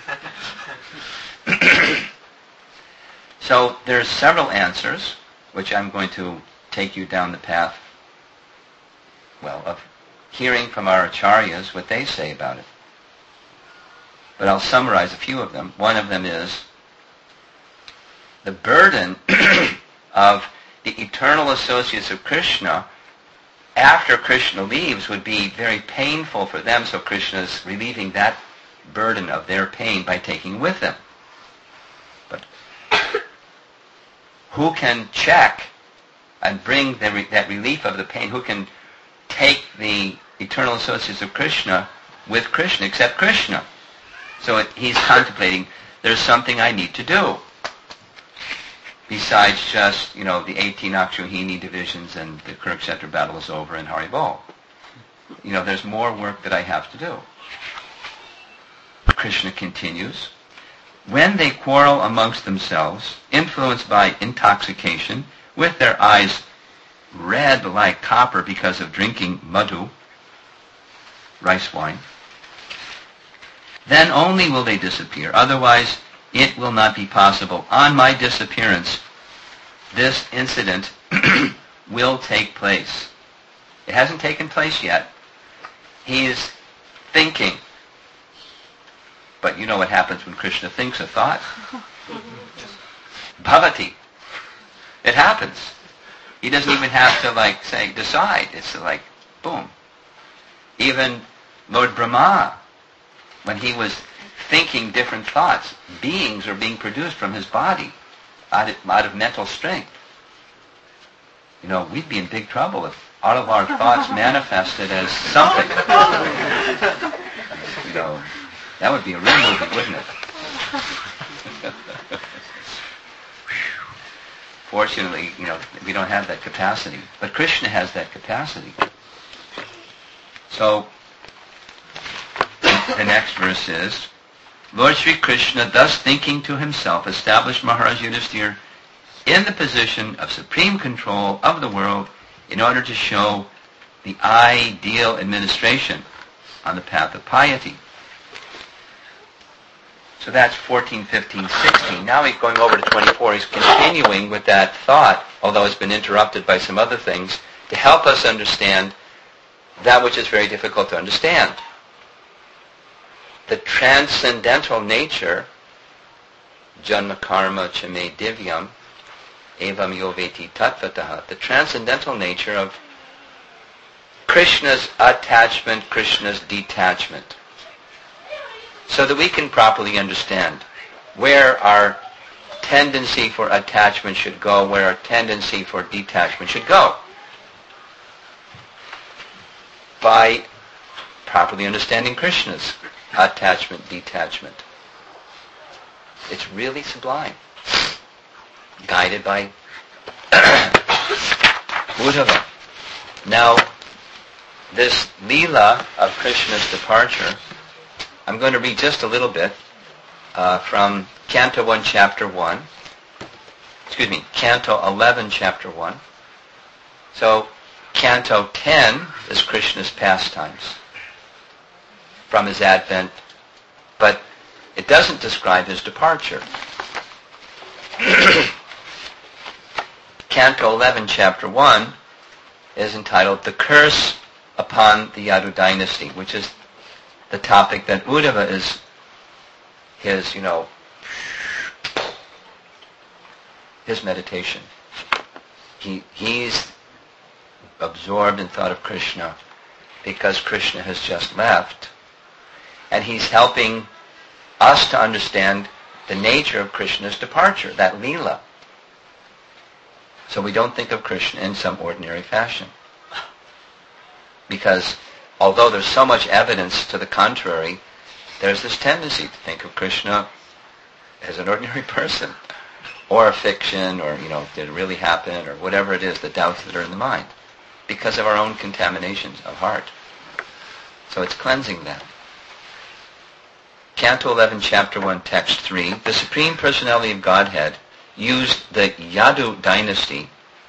So there's several answers, which I'm going to take you down the path, of hearing from our acharyas what they say about it. But I'll summarize a few of them. One of them is the burden of the eternal associates of Krishna after Krishna leaves would be very painful for them, so Krishna is relieving that burden of their pain by taking with them. But who can check and bring that relief of the pain? Who can take the eternal associates of Krishna with Krishna, except Krishna? So he's contemplating, there's something I need to do. Besides just, the 18 Akshohini divisions and the Kurukshetra battle is over and Haribol. There's more work that I have to do. Krishna continues, when they quarrel amongst themselves, influenced by intoxication, with their eyes red like copper because of drinking madhu, rice wine, then only will they disappear. Otherwise, it will not be possible. On my disappearance, this incident will take place. It hasn't taken place yet. He is thinking. But you know what happens when Krishna thinks a thought? Bhavati. It happens. He doesn't even have to say, decide. It's like, boom. Even Lord Brahma, when he was thinking different thoughts, beings are being produced from his body out of mental strength. We'd be in big trouble if all of our thoughts manifested as something. That would be a real movie, wouldn't it? Fortunately, we don't have that capacity. But Krishna has that capacity. So, the next verse is, Lord Sri Krishna, thus thinking to himself, established Maharaj Yudhisthira in the position of supreme control of the world in order to show the ideal administration on the path of piety. So that's 14, 15, 16. Now he's going over to 24. He's continuing with that thought, although it's been interrupted by some other things, to help us understand that which is very difficult to understand. The transcendental nature, janma karma chame divyam, evam yoveti tattvataha, the transcendental nature of Krishna's attachment, Krishna's detachment, so that we can properly understand where our tendency for attachment should go, where our tendency for detachment should go. By properly understanding Krishna's attachment, detachment. It's really sublime. Guided by Uddhava. Now, this Leela of Krishna's departure, I'm going to read just a little bit from Canto 1, Chapter 1. Canto 11, Chapter 1. So, Canto 10 is Krishna's pastimes from his advent, but it doesn't describe his departure. Canto 11, Chapter 1 is entitled The Curse upon the Yadu Dynasty, which is the topic that Uddhava is his meditation. He's absorbed in thought of Krishna because Krishna has just left, and he's helping us to understand the nature of Krishna's departure, that Leela. So we don't think of Krishna in some ordinary fashion. Because although there's so much evidence to the contrary, there's this tendency to think of Krishna as an ordinary person, or a fiction, or, did it really happen, or whatever it is, the doubts that are in the mind, because of our own contaminations of heart. So it's cleansing that. Canto 11, Chapter 1, Text 3, the Supreme Personality of Godhead used the Yadu dynasty,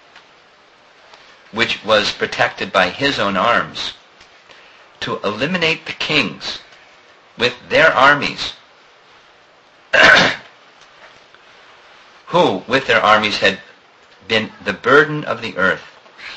which was protected by his own arms, to eliminate the kings with their armies, who, with their armies, had been the burden of the earth.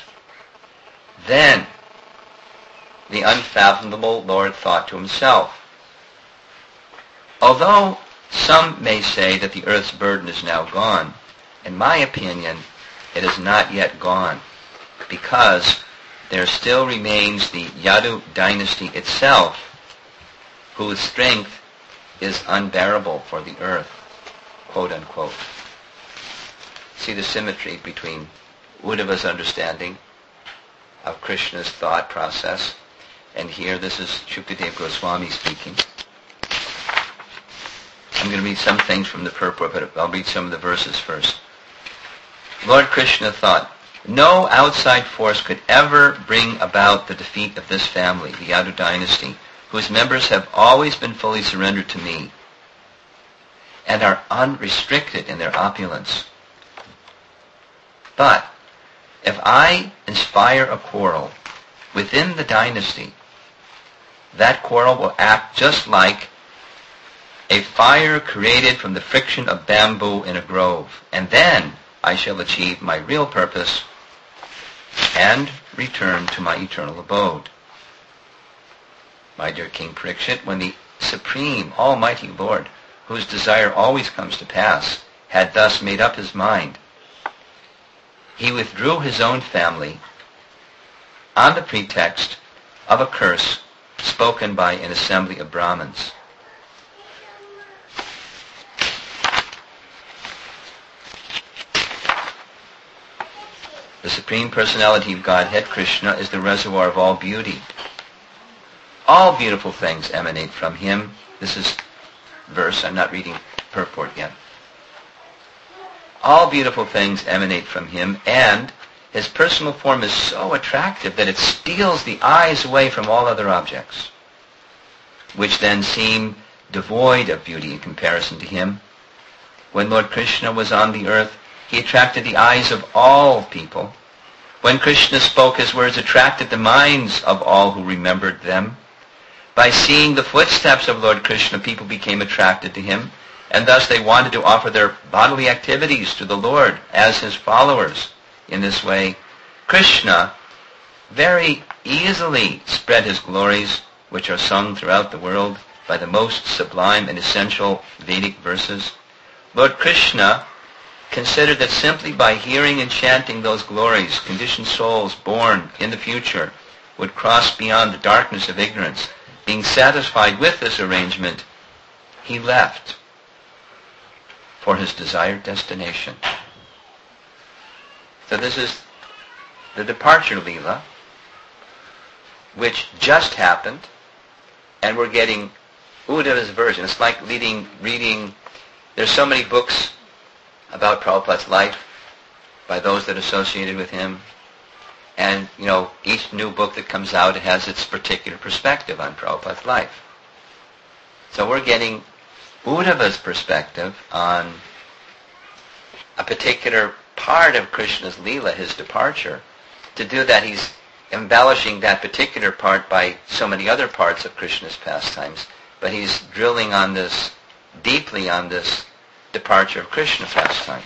Then the unfathomable Lord thought to himself, although some may say that the earth's burden is now gone, in my opinion, it is not yet gone, because there still remains the Yadu dynasty itself, whose strength is unbearable for the earth, quote unquote. See the symmetry between Uddhava's understanding of Krishna's thought process, and here this is Shukdev Goswami speaking. I'm going to read some things from the purport, but I'll read some of the verses first. Lord Krishna thought, no outside force could ever bring about the defeat of this family, the Yadu dynasty, whose members have always been fully surrendered to me and are unrestricted in their opulence. But if I inspire a quarrel within the dynasty, that quarrel will act just like a fire created from the friction of bamboo in a grove, and then I shall achieve my real purpose and return to my eternal abode. My dear King Parikshit, when the Supreme Almighty Lord, whose desire always comes to pass, had thus made up his mind, he withdrew his own family on the pretext of a curse spoken by an assembly of Brahmins. The Supreme Personality of Godhead, Krishna, is the reservoir of all beauty. All beautiful things emanate from him. This is verse, I'm not reading purport yet. All beautiful things emanate from him, and his personal form is so attractive that it steals the eyes away from all other objects, which then seem devoid of beauty in comparison to him. When Lord Krishna was on the earth, he attracted the eyes of all people. When Krishna spoke, his words attracted the minds of all who remembered them. By seeing the footsteps of Lord Krishna, people became attracted to him, and thus they wanted to offer their bodily activities to the Lord as his followers. In this way, Krishna very easily spread his glories, which are sung throughout the world by the most sublime and essential Vedic verses. Lord Krishna considered that simply by hearing and chanting those glories, conditioned souls born in the future would cross beyond the darkness of ignorance. Being satisfied with this arrangement, he left for his desired destination. So this is the departure Leela, which just happened, and we're getting Uddhava's version. It's like reading, there's so many books about Prabhupada's life by those that associated with him, And, each new book that comes out has its particular perspective on Prabhupada's life. So we're getting Uddhava's perspective on a particular part of Krishna's Leela, his departure. To do that, he's embellishing that particular part by so many other parts of Krishna's pastimes, but he's drilling on this, deeply on this departure of Krishna pastime.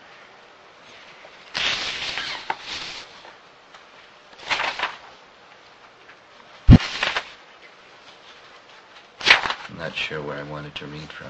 I'm not sure where I wanted to read from.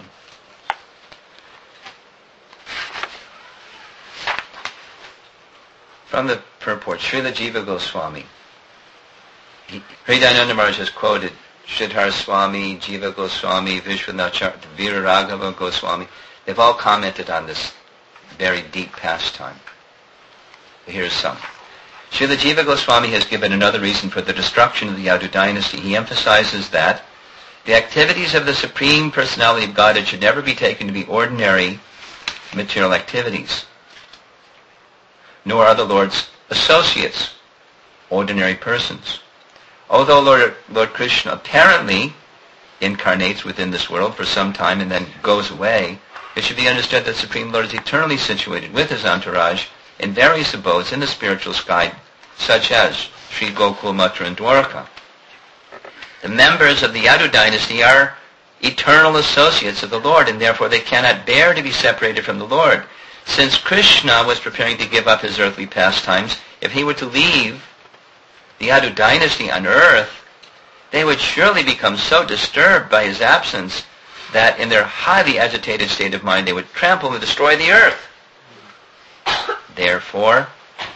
From the purport, Srila Jiva Goswami. Hridayananda Maharaj has quoted Sridhar Swami, Jiva Goswami, Vishwanath Viraraghava Goswami. They've all commented on this very deep pastime. Here's some. Srila Jiva Goswami has given another reason for the destruction of the Yadu dynasty. He emphasizes that the activities of the Supreme Personality of Godhead should never be taken to be ordinary material activities, nor are the Lord's associates ordinary persons. Although Lord Krishna apparently incarnates within this world for some time and then goes away, it should be understood that Supreme Lord is eternally situated with his entourage in various abodes in the spiritual sky, such as Sri Gokul, Mathura, and Dwarka. The members of the Yadu dynasty are eternal associates of the Lord, and therefore they cannot bear to be separated from the Lord. Since Krishna was preparing to give up his earthly pastimes, if he were to leave the Yadu dynasty on earth, they would surely become so disturbed by his absence that in their highly agitated state of mind they would trample and destroy the earth. Therefore,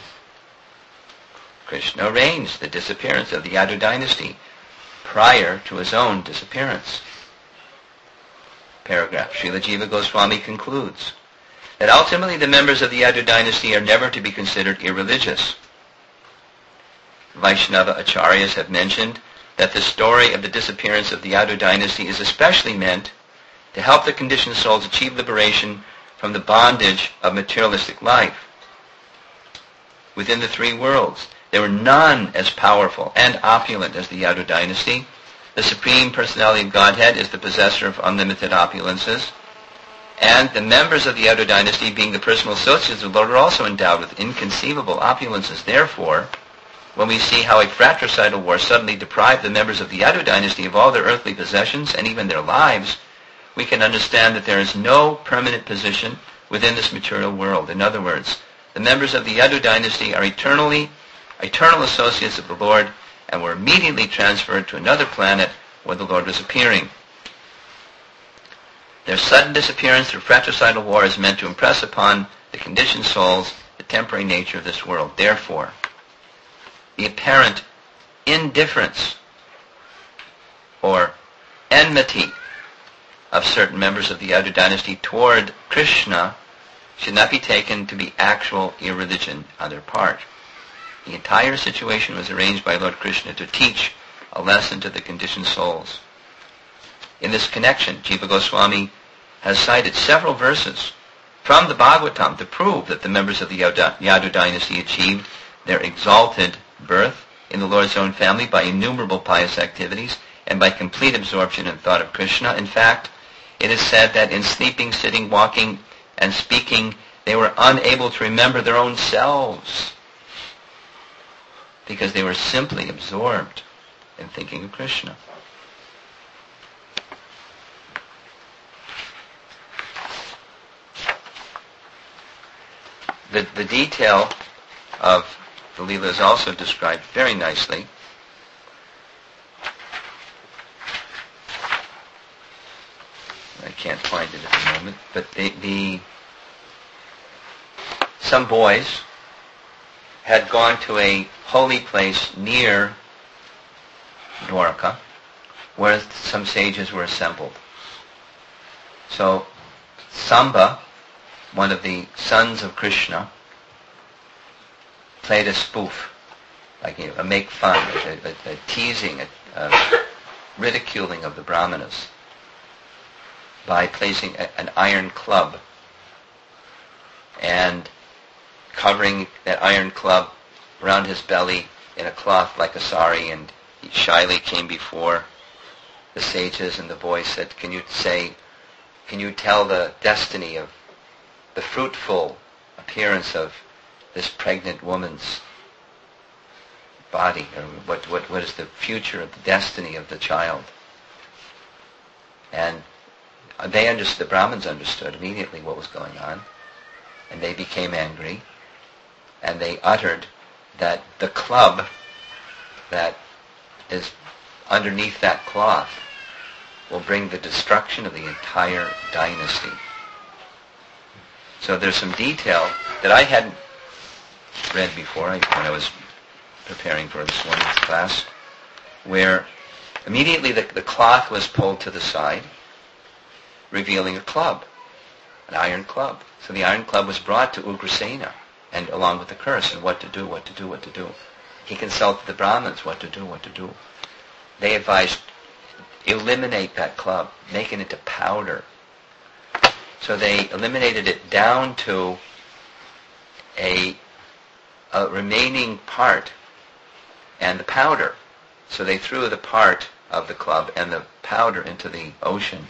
Krishna arranged the disappearance of the Yadu dynasty prior to his own disappearance. Paragraph. Srila Jiva Goswami concludes that ultimately the members of the Yadu dynasty are never to be considered irreligious. Vaishnava acharyas have mentioned that the story of the disappearance of the Yadu dynasty is especially meant to help the conditioned souls achieve liberation from the bondage of materialistic life. Within the three worlds, there were none as powerful and opulent as the Yadu dynasty. The Supreme Personality of Godhead is the possessor of unlimited opulences, and the members of the Yadu dynasty, being the personal associates of the Lord, are also endowed with inconceivable opulences. Therefore, when we see how a fratricidal war suddenly deprived the members of the Yadu dynasty of all their earthly possessions and even their lives, we can understand that there is no permanent position within this material world. In other words, the members of the Yadu dynasty are eternal associates of the Lord and were immediately transferred to another planet where the Lord was appearing. Their sudden disappearance through fratricidal war is meant to impress upon the conditioned souls the temporary nature of this world. Therefore, the apparent indifference or enmity of certain members of the Yadu dynasty toward Krishna should not be taken to be actual irreligion on their part. The entire situation was arranged by Lord Krishna to teach a lesson to the conditioned souls. In this connection, Jiva Goswami has cited several verses from the Bhagavatam to prove that the members of the Yadu dynasty achieved their exalted birth in the Lord's own family by innumerable pious activities and by complete absorption in thought of Krishna. In fact, it is said that in sleeping, sitting, walking, and speaking, they were unable to remember their own selves because they were simply absorbed in thinking of Krishna. The detail of the Leela is also described very nicely. I can't find it at the moment, but some boys had gone to a holy place near Dwarka where some sages were assembled. So Samba, one of the sons of Krishna, played a spoof, like a make fun, a teasing, a ridiculing of the Brahmanas by placing an iron club and covering that iron club around his belly in a cloth like a sari, and he shyly came before the sages, and the voice said, can you tell the destiny of the fruitful appearance of this pregnant woman's body, or what is the future of the destiny of the child? And the Brahmins understood immediately what was going on, and they became angry, and they uttered that the club that is underneath that cloth will bring the destruction of the entire dynasty. So there's some detail that I hadn't read before when I was preparing for this morning's class, where immediately the cloth was pulled to the side, revealing a club, an iron club. So the iron club was brought to Ugrasena, and along with the curse, and what to do. He consulted the Brahmins, what to do. They advised, eliminate that club, make it into powder. So they eliminated it down to a remaining part and the powder. So they threw the part of the club and the powder into the ocean.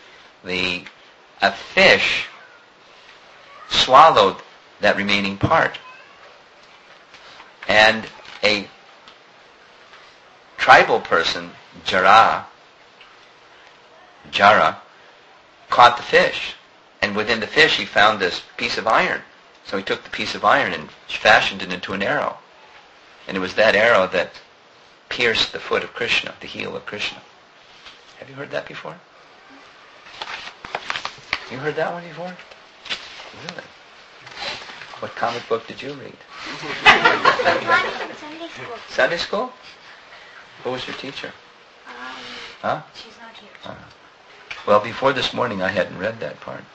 A fish swallowed that remaining part. And a tribal person, Jara, caught the fish. And within the fish he found this piece of iron. So he took the piece of iron and fashioned it into an arrow. And it was that arrow that pierced the foot of Krishna, the heel of Krishna. Have you heard that before? You heard that one before? Really? What comic book did you read? Sunday school. Sunday school? Who was your teacher? Huh? She's not here. Well, before this morning I hadn't read that part.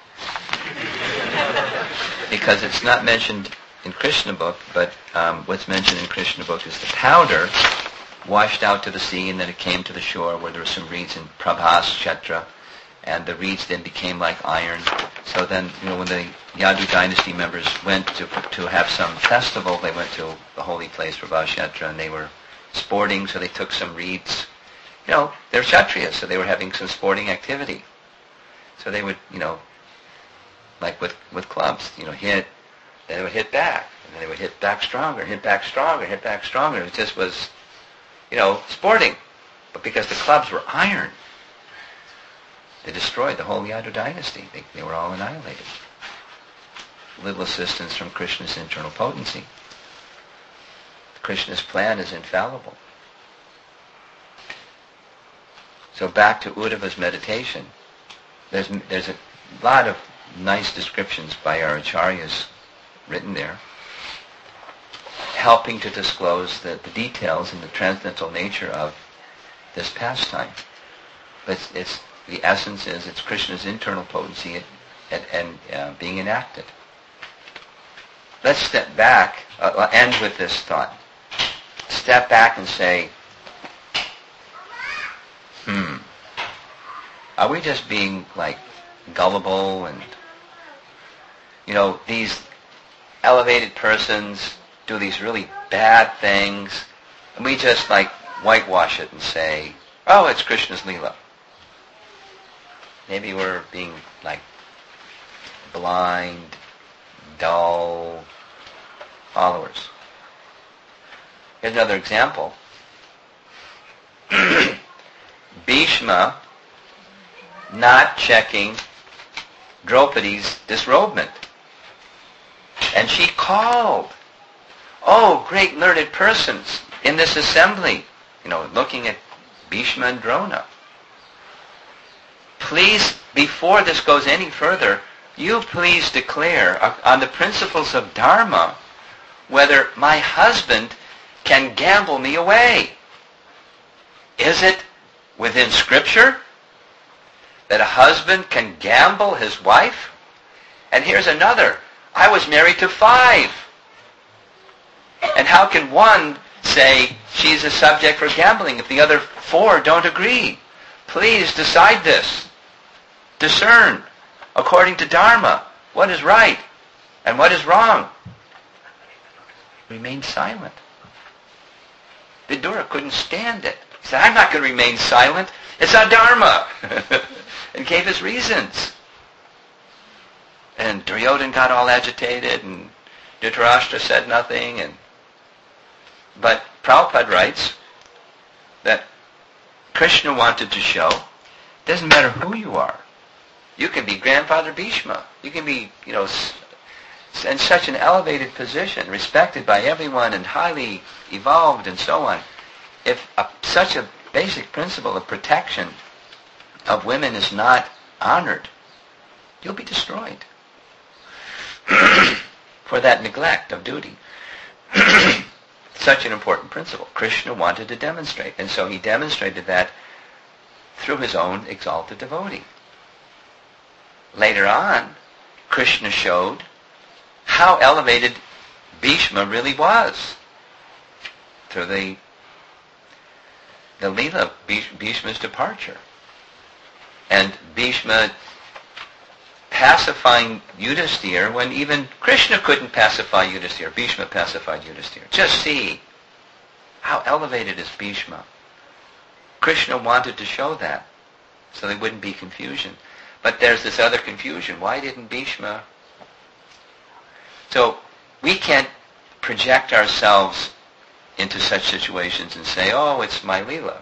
Because it's not mentioned in Krishna book, but what's mentioned in Krishna book is the powder washed out to the sea, and then it came to the shore where there were some reeds in Prabhas Kshetra, and the reeds then became like iron. So then, when the Yadu dynasty members went to have some festival, they went to the holy place, Prabhas Kshetra, and they were sporting, so they took some reeds. They're Kshatriyas, so they were having some sporting activity. So they would, like with clubs, hit, then they would hit back, and then they would hit back stronger, hit back stronger, hit back stronger. It just was, sporting. But because the clubs were iron, they destroyed the whole Yadu dynasty. They were all annihilated. Little assistance from Krishna's internal potency. Krishna's plan is infallible. So back to Uddhava's meditation. There's a lot of nice descriptions by our acharyas written there, helping to disclose the details and the transcendental nature of this pastime. But the essence is it's Krishna's internal potency and being enacted. Let's step back. I'll end with this thought. Step back and say, are we just being gullible and, these elevated persons do these really bad things, and we just whitewash it and say, oh, it's Krishna's Leela. Maybe we're being blind, dull followers. Here's another example. Bhishma not checking Draupadi's disrobement. And she called, oh, great learned persons in this assembly, looking at Bhishma and Drona. Please, before this goes any further, you please declare on the principles of Dharma whether my husband can gamble me away. Is it within Scripture that a husband can gamble his wife? And here's another. I was married to 5. And how can one say she's a subject for gambling if the other 4 don't agree? Please decide this. Discern, according to Dharma, what is right and what is wrong. Remained silent. Vidura couldn't stand it. He said, I'm not going to remain silent. It's our dharma. And gave his reasons. And Duryodhana got all agitated, and Dhritarashtra said nothing. But Prabhupada writes that Krishna wanted to show, it doesn't matter who you are. You can be Grandfather Bhishma. You can be, in such an elevated position, respected by everyone and highly evolved and so on. If such a basic principle of protection of women is not honored, you'll be destroyed for that neglect of duty. Such an important principle. Krishna wanted to demonstrate, and so he demonstrated that through his own exalted devotee. Later on, Krishna showed how elevated Bhishma really was through the Leela of Bhishma's departure. And Bhishma pacifying Yudhisthira when even Krishna couldn't pacify Yudhisthira. Bhishma pacified Yudhisthira. Just see how elevated is Bhishma. Krishna wanted to show that so there wouldn't be confusion. But there's this other confusion. Why didn't Bhishma? So we can't project ourselves into such situations and say, oh, it's my Leela.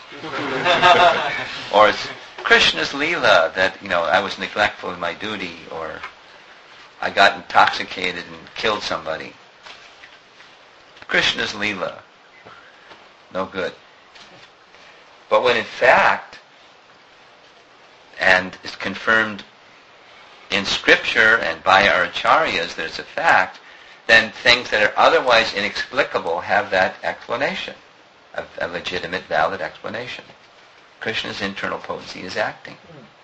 Or it's Krishna's Leela that, I was neglectful in my duty, or I got intoxicated and killed somebody. Krishna's Leela. No good. But when in fact, and it's confirmed in Scripture and by our acharyas, there's a fact, then things that are otherwise inexplicable have that explanation, a legitimate, valid explanation. Krishna's internal potency is acting.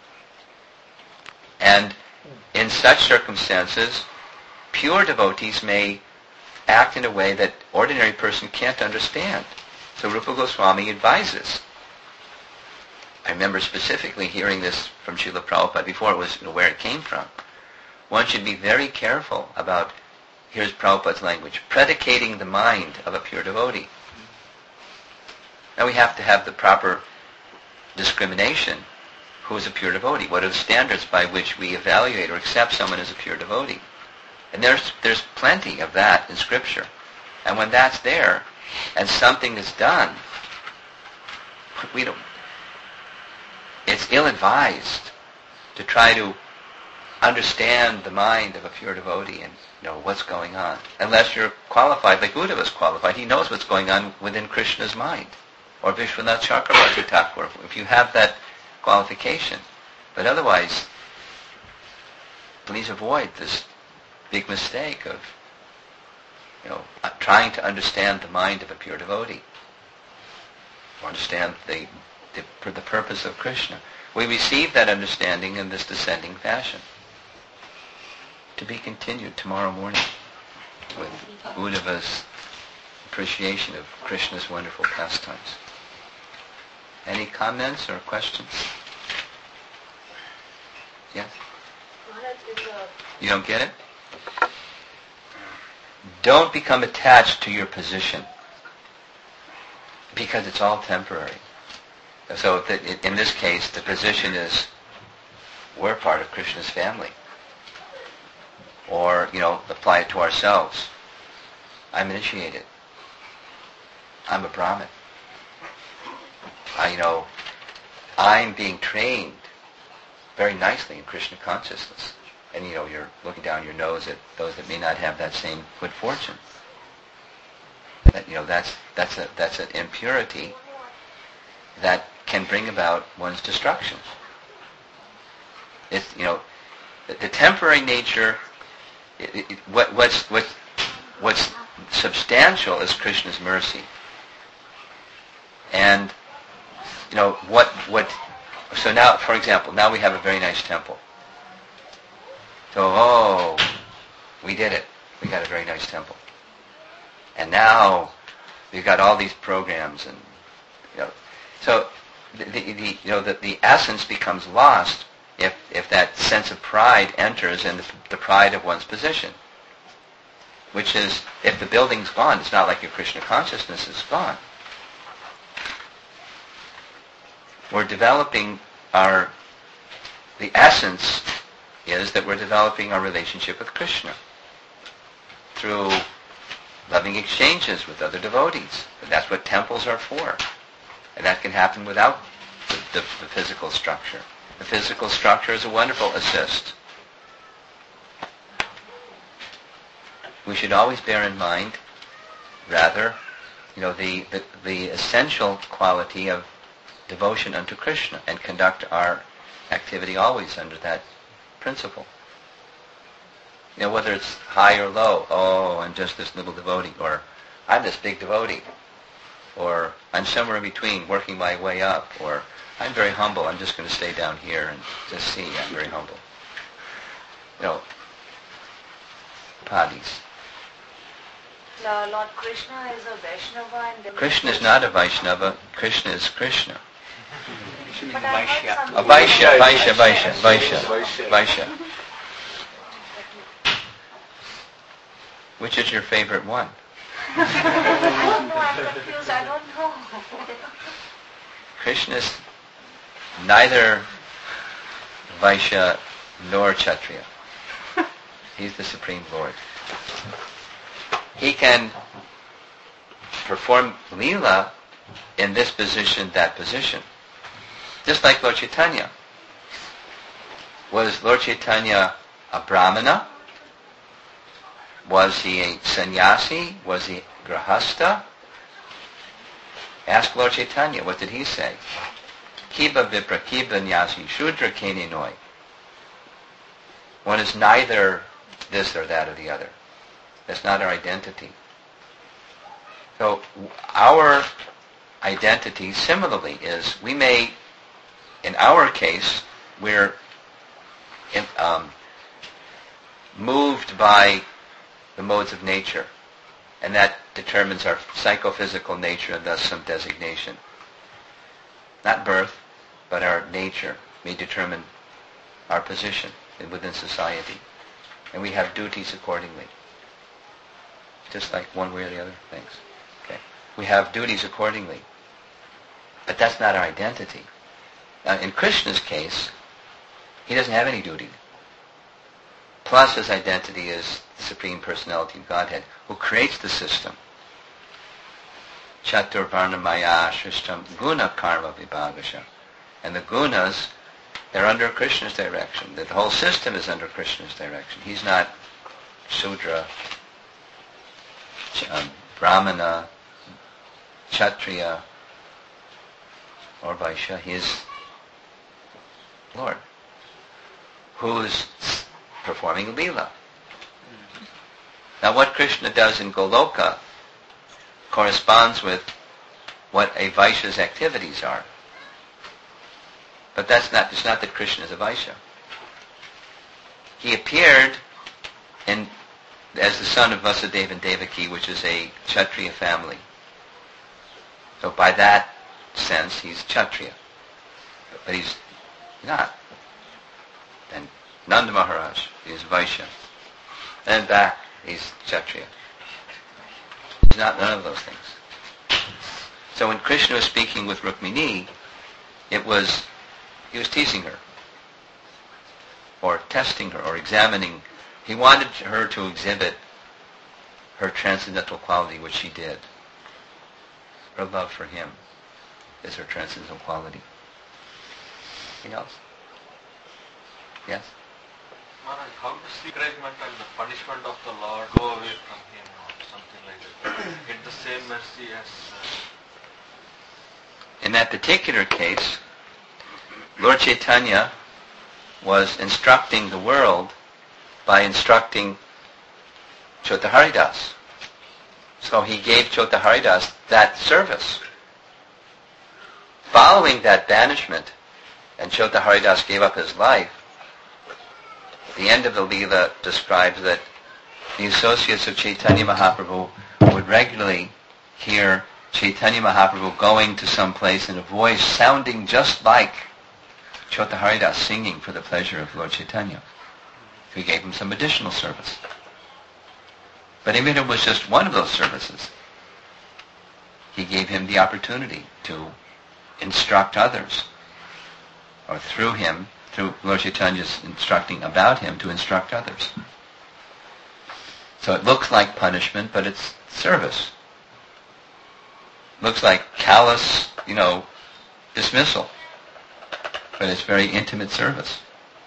And in such circumstances, pure devotees may act in a way that ordinary person can't understand. So Rupa Goswami advises. I remember specifically hearing this from Srila Prabhupada before it was where it came from. One should be very careful about, here's Prabhupada's language, predicating the mind of a pure devotee. Now we have to have the proper discrimination. Who is a pure devotee? What are the standards by which we evaluate or accept someone as a pure devotee? And there's plenty of that in Scripture. And when that's there, and something is done, it's ill-advised to try to understand the mind of a pure devotee and know what's going on. Unless you're qualified, like Uddhava was qualified. He knows what's going on within Krishna's mind. Or Vishwanath Chakravarti Thakur, if you have that qualification. But otherwise, please avoid this big mistake of, trying to understand the mind of a pure devotee. Or understand the purpose of Krishna. We receive that understanding in this descending fashion. To be continued tomorrow morning with Uddhava's appreciation of Krishna's wonderful pastimes. Any comments or questions? Yes? You don't get it? Don't become attached to your position, because it's all temporary. So in this case, the position is, we're part of Krishna's family. Or, apply it to ourselves. I'm initiated. I'm a Brahmin. I'm being trained very nicely in Krishna consciousness. And, you're looking down your nose at those that may not have that same good fortune. That's an impurity that can bring about one's destruction. It's, the temporary nature, what's substantial is Krishna's mercy. And, so now, for example, now we have a very nice temple. So, we did it. We got a very nice temple. And now, we've got all these programs and, so the essence becomes lost if that sense of pride enters in the pride of one's position. which is, if the building's gone, it's not like your Krishna consciousness is gone. We're developing the essence is that we're developing our relationship with Krishna through loving exchanges with other devotees. And that's what temples are for. And that can happen without the physical structure. The physical structure is a wonderful assist. We should always bear in mind, rather, the essential quality of devotion unto Krishna, and conduct our activity always under that principle. Whether it's high or low, I'm just this little devotee, or I'm this big devotee, or I'm somewhere in between, working my way up, or I'm very humble, I'm just going to stay down here and just see, I'm very humble. Padis. Lord Krishna is a Vaishnava and then... Krishna is not a Vaishnava, Krishna is Krishna. But I heard A something... Vaishya. Which is your favorite one? I don't know, I'm confused, I don't know. Krishna is neither Vaishya nor Kshatriya. He's the Supreme Lord. He can perform Leela in this position, that position. Just like Lord Chaitanya. Was Lord Chaitanya a Brahmana? Was he a sannyasi? Was he grahastha? Ask Lord Chaitanya, what did he say? Kiba vipra kiba nyasi shudra kene noi. One is neither this or that or the other. That's not our identity. So our identity similarly is, we may, in our case, we're moved by the modes of nature, and that determines our psychophysical nature and thus some designation. Not birth, but our nature may determine our position within society, and we have duties accordingly. Just like one way or the other. Thanks. Okay. We have duties accordingly. But that's not our identity. In Krishna's case, he doesn't have any duty. Plus his identity is the Supreme Personality of Godhead, who creates the system. Chaturvarna maya shrishtam guna karma vibhagasha. And the gunas, they're under Krishna's direction. The whole system is under Krishna's direction. He's not Sudra, Brahmana, Kshatriya, or Vaishya. He is Lord, who is performing Leela. Now what Krishna does in Goloka corresponds with what a Vaishya's activities are. But it's not that Krishna is a Vaishya. He appeared as the son of Vasudeva and Devaki, which is a Kshatriya family. So by that sense, he's Kshatriya. But he's not. And Nanda Maharaj is Vaishya. And back, he's Kshatriya. He's not none of those things. So when Krishna was speaking with Rukmini, he was teasing her, or testing her, or examining. He wanted her to exhibit her transcendental quality, which she did. Her love for him is her transcendental quality. Anything else? Yes? Maharaj, how does the encouragement and the punishment of the Lord go away from him, or something like that? Get the same mercy as... In that particular case, Lord Chaitanya was instructing the world by instructing Chota Haridas. So he gave Chota Haridas that service. Following that banishment, and Chota Haridas gave up his life, the end of the Leela describes that the associates of Chaitanya Mahaprabhu would regularly hear Chaitanya Mahaprabhu going to some place in a voice sounding just like Chota Haridas singing for the pleasure of Lord Chaitanya. He gave him some additional service. But even if it was just one of those services, he gave him the opportunity to instruct others, or through him, through Lord Chaitanya's instructing about him, to instruct others. So it looks like punishment, but it's service. Looks like callous, dismissal, but it's very intimate service.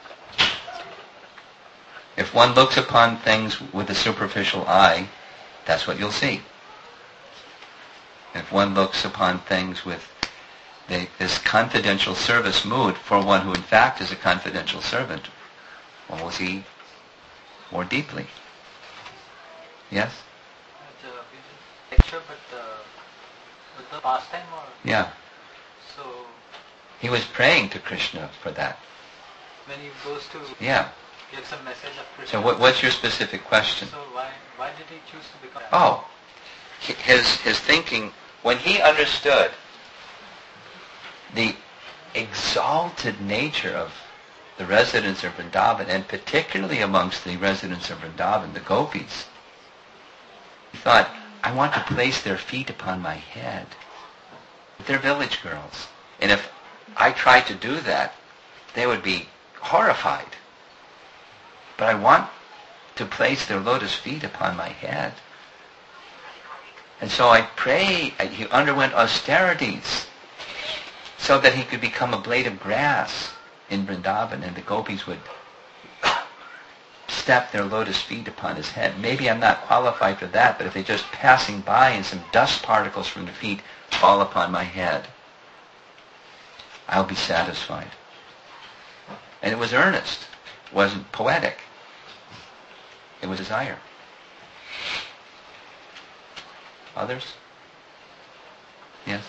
If one looks upon things with a superficial eye, that's what you'll see. If one looks upon things with this confidential service mood for one who in fact is a confidential servant, one will see more deeply. Yes? Lecture, but with the pastime or? Yeah. So He was praying to Krishna for that. when he goes to Yeah. give some message of Krishna. So what's your specific question? So why did he choose to become? Oh, his thinking, when he understood the exalted nature of the residents of Vrindavan, and particularly amongst the residents of Vrindavan, the gopis, he thought, I want to place their feet upon my head. They're village girls. And if I tried to do that, they would be horrified. But I want to place their lotus feet upon my head. And so I pray, he underwent austerities so that he could become a blade of grass in Vrindavan, and the gopis would step their lotus feet upon his head. Maybe I'm not qualified for that, but if they're just passing by and some dust particles from the feet fall upon my head, I'll be satisfied. And it was earnest. It wasn't poetic. It was desire. Others? Yes?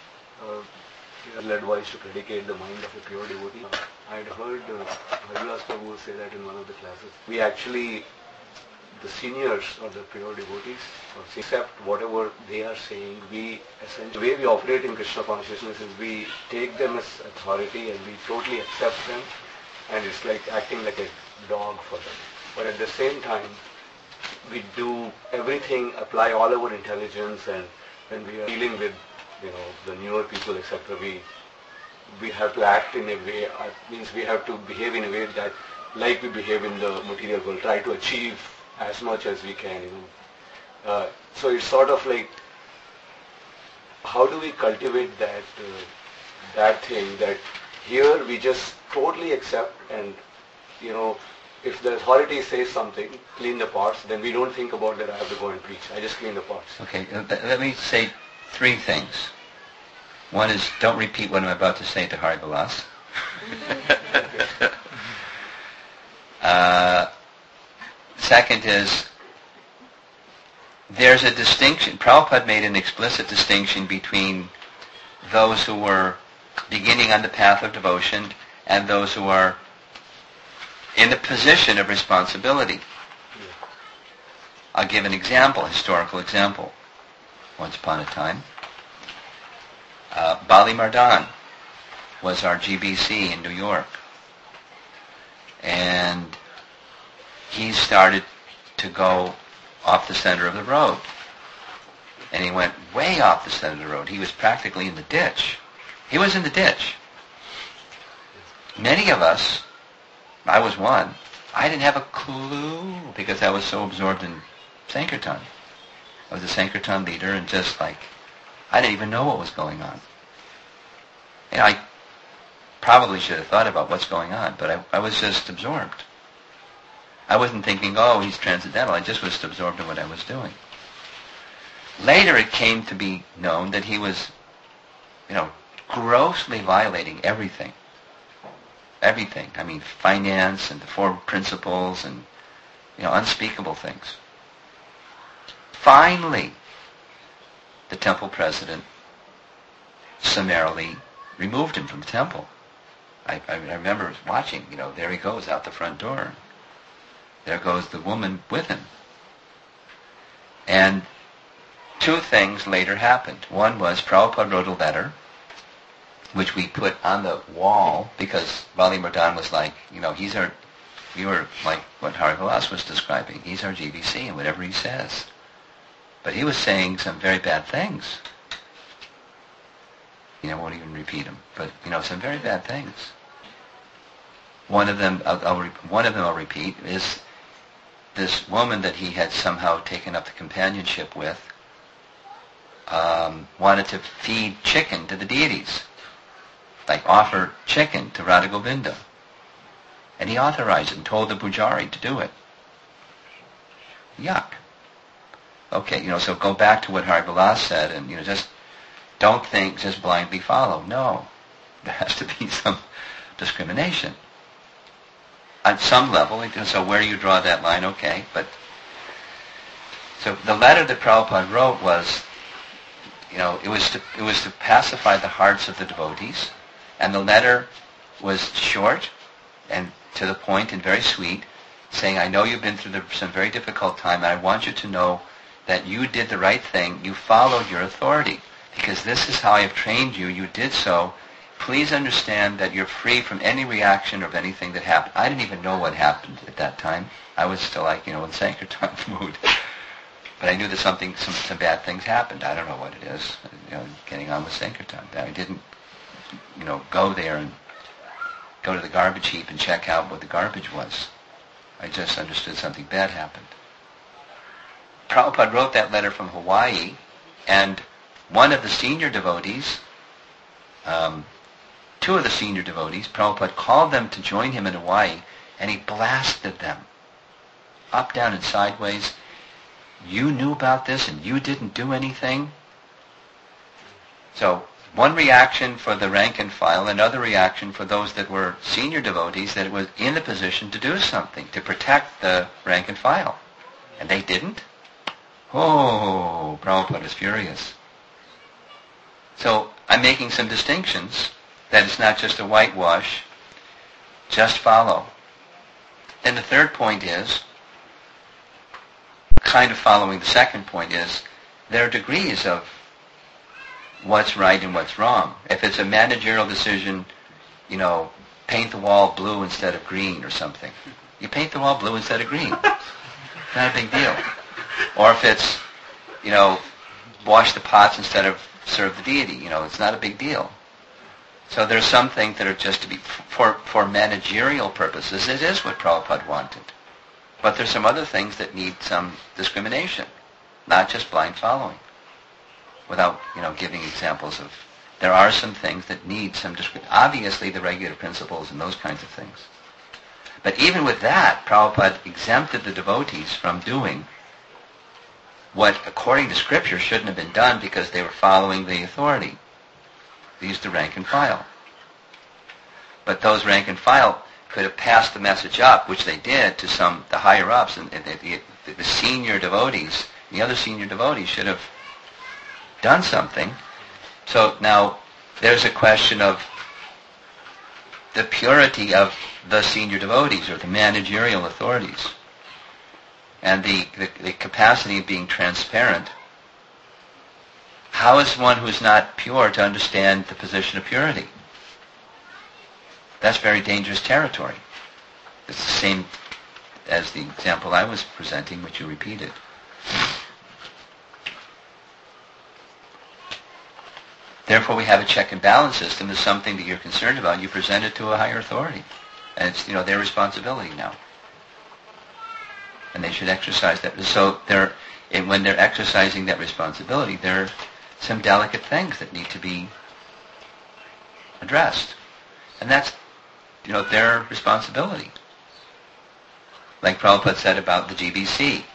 Advice to predicate the mind of a pure devotee. I had heard Haridas Prabhu say that in one of the classes. We actually, the seniors or the pure devotees, accept whatever they are saying. We essentially, the way we operate in Krishna consciousness is we take them as authority and we totally accept them, and it's like acting like a dog for them. But at the same time, we do everything, apply all our intelligence, and when we are dealing with the newer people, etc., we have to act in a way, means we have to behave in a way that, like we behave in the material world, try to achieve as much as we can, so it's sort of like, how do we cultivate that thing, that here we just totally accept, and, if the authority says something, clean the pots, then we don't think about that I have to go and preach. I just clean the pots. Okay, let me say 3 things. One is, don't repeat what I'm about to say to Hari Vilas. Second is, there's a distinction. Prabhupada made an explicit distinction between those who were beginning on the path of devotion and those who are in the position of responsibility. I'll give an example, historical example. Once upon a time, Bali Mardan was our GBC in New York. And he started to go off the center of the road. And he went way off the center of the road. He was practically in the ditch. He was in the ditch. Many of us, I was one, I didn't have a clue because I was so absorbed in Sankirtan. I was a Sankirtan leader, and just like, I didn't even know what was going on. I probably should have thought about what's going on, but I was just absorbed. I wasn't thinking, oh, he's transcendental. I just was absorbed in what I was doing. Later it came to be known that he was, grossly violating everything. Everything. I mean, finance and the 4 principles and, unspeakable things. Finally, the temple president summarily removed him from the temple. I remember watching, there he goes out the front door. There goes the woman with him. And 2 things later happened. One was Prabhupada wrote a letter, which we put on the wall, because Bali Mardan was like, he's our you were like what Harivilas was describing. He's our GBC and whatever he says. But he was saying some very bad things. I won't even repeat them, but some very bad things. One of them I'll repeat is this woman that he had somehow taken up the companionship with wanted to feed chicken to the deities, like offer chicken to Radha Govinda. And he authorized it and told the pujari to do it. Yuck. Okay, so go back to what Harivilas said and, just don't think, just blindly follow. No. There has to be some discrimination. At some level, so where you draw that line, okay, but so the letter that Prabhupada wrote was, it was to pacify the hearts of the devotees, and the letter was short and to the point and very sweet, saying, I know you've been through some very difficult time, and I want you to know that you did the right thing, you followed your authority, because this is how I have trained you, you did so. Please understand that you're free from any reaction of anything that happened. I didn't even know what happened at that time. I was still like, in Sankirtan mood. But I knew that some bad things happened. I don't know what it is. Getting on with Sankirtan. I didn't, go there and go to the garbage heap and check out what the garbage was. I just understood something bad happened. Prabhupada wrote that letter from Hawaii, and one of the senior devotees, two of the senior devotees, Prabhupada called them to join him in Hawaii, and he blasted them. Up, down, and sideways. You knew about this, and you didn't do anything? So, one reaction for the rank and file, another reaction for those that were senior devotees that was in a position to do something, to protect the rank and file. And they didn't? Oh, Prabhupada is furious. So, I'm making some distinctions, that it's not just a whitewash, just follow. And the third point is, kind of following the second point is, there are degrees of what's right and what's wrong. If it's a managerial decision, paint the wall blue instead of green or something. You paint the wall blue instead of green. Not a big deal. Or if it's, wash the pots instead of serve the deity, it's not a big deal. So there's some things that are just to be, for managerial purposes, it is what Prabhupada wanted. But there's some other things that need some discrimination, not just blind following. Without, giving examples of, there are some things that need some discrimination. Obviously the regular principles and those kinds of things. But even with that, Prabhupada exempted the devotees from doing what, according to Scripture, shouldn't have been done because they were following the authority. They used the rank and file. But those rank and file could have passed the message up, which they did, to the higher-ups, and the senior devotees, the other senior devotees should have done something. So now there's a question of the purity of the senior devotees or the managerial authorities and the capacity of being transparent. How is one who's not pure to understand the position of purity? That's very dangerous territory. It's the same as the example I was presenting, which you repeated. Therefore, we have a check and balance system. There's something that you're concerned about, you present it to a higher authority. And it's, their responsibility now. And they should exercise that. So when they're exercising that responsibility, there are some delicate things that need to be addressed. And that's, their responsibility. Like Prabhupada said about the GBC.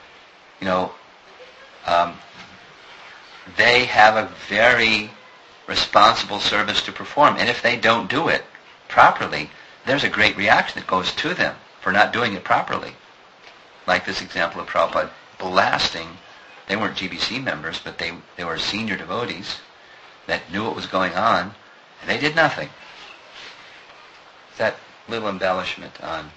They have a very responsible service to perform. And if they don't do it properly, there's a great reaction that goes to them for not doing it properly. Like this example of Prabhupada blasting. They weren't GBC members, but they were senior devotees that knew what was going on, and they did nothing. That little embellishment on.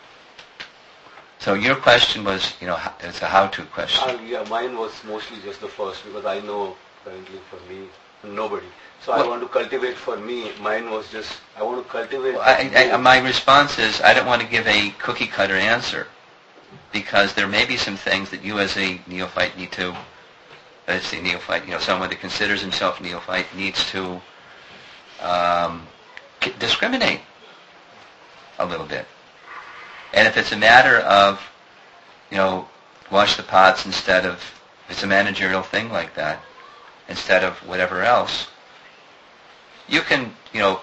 So your question was, it's a how-to question. Yeah, mine was mostly just the first, because I know currently for me, Nobody. So I Well- want to cultivate for me. Mine was just, I want to cultivate. Well, my response is I don't want to give a cookie cutter answer because there may be some things that you as a neophyte need to, let's say neophyte, someone that considers himself neophyte needs to discriminate a little bit. And if it's a matter of, wash the pots instead of, if it's a managerial thing like that, instead of whatever else, you can,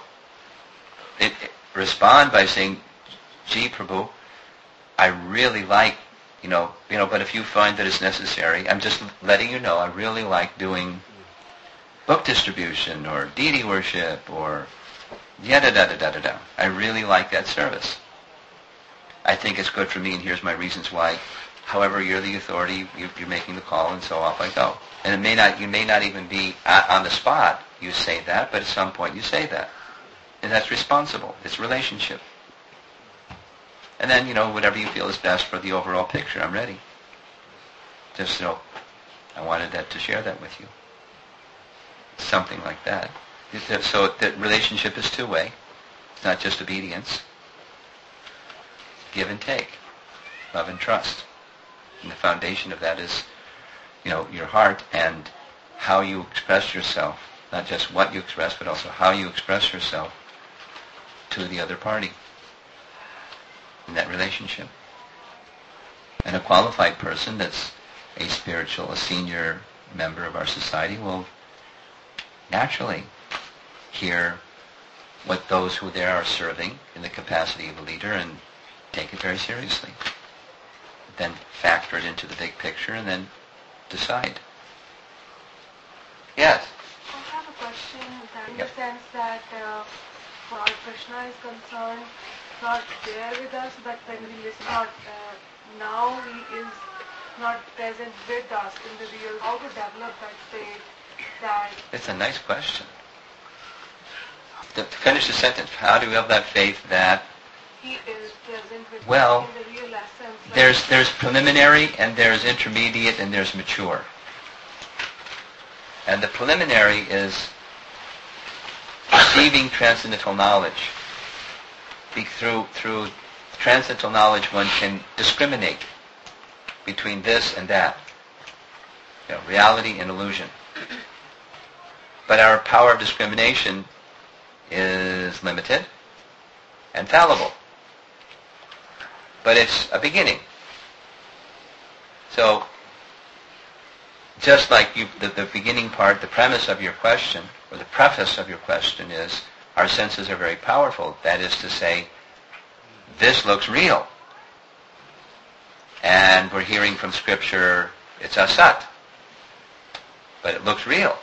respond by saying, gee, Prabhu, I really like, but if you find that it's necessary, I'm just letting you know I really like doing book distribution or deity worship or yada-da-da-da-da-da. I really like that service. I think it's good for me and here's my reasons why. However, you're the authority, you're making the call, and so off I go. And you may not even be on the spot you say that, but at some point you say that. And that's responsible. It's relationship. And then, whatever you feel is best for the overall picture, I'm ready. Just, I wanted to share that with you. Something like that. So the relationship is two-way. It's not just obedience. Give and take. Love and trust. And the foundation of that is, your heart and how you express yourself. Not just what you express, but also how you express yourself to the other party in that relationship. And a qualified person that's a senior member of our society will naturally hear what those who there are serving in the capacity of a leader and take it very seriously. Then factor it into the big picture and then decide. Yes? I have a question that in Yep. the sense that Lord Krishna is concerned, not there with us, but when we listen, now he is not present with us in the real, how to develop that faith that It's a nice question. To finish the sentence, how do we have that faith that he is present with Well, us in the real essence? Like there's preliminary and there's intermediate and there's mature. And the preliminary is receiving transcendental knowledge. Through transcendental knowledge one can discriminate between this and that. Reality and illusion. But our power of discrimination is limited and fallible. But it's a beginning. So, just like the beginning part, the premise of your question, or the preface of your question is, our senses are very powerful. That is to say, this looks real. And we're hearing from Scripture, it's asat. But it looks real.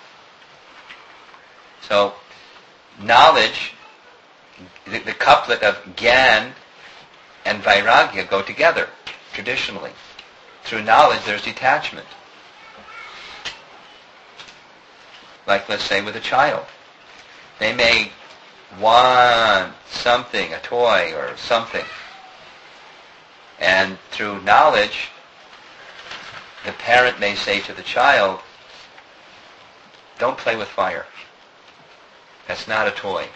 So, knowledge, the couplet of Gyan and Vairagya go together, traditionally. Through knowledge, there's detachment. Like, let's say, with a child. They may want something, a toy or something. And through knowledge, the parent may say to the child, don't play with fire. That's not a toy.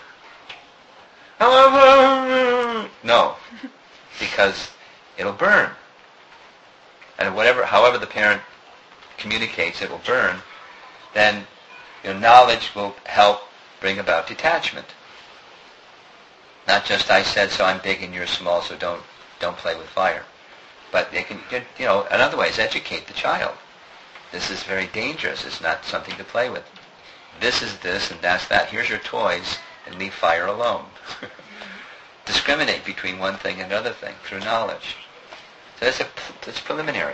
No, because it'll burn. And however the parent communicates, it will burn. Then knowledge will help bring about detachment. Not just I said so, I'm big and you're small, so don't play with fire. But they can, in other ways, educate the child. This is very dangerous. It's not something to play with. This is this and that's that. Here's your toys and leave fire alone. Discriminate between one thing and another thing through knowledge. So that's preliminary.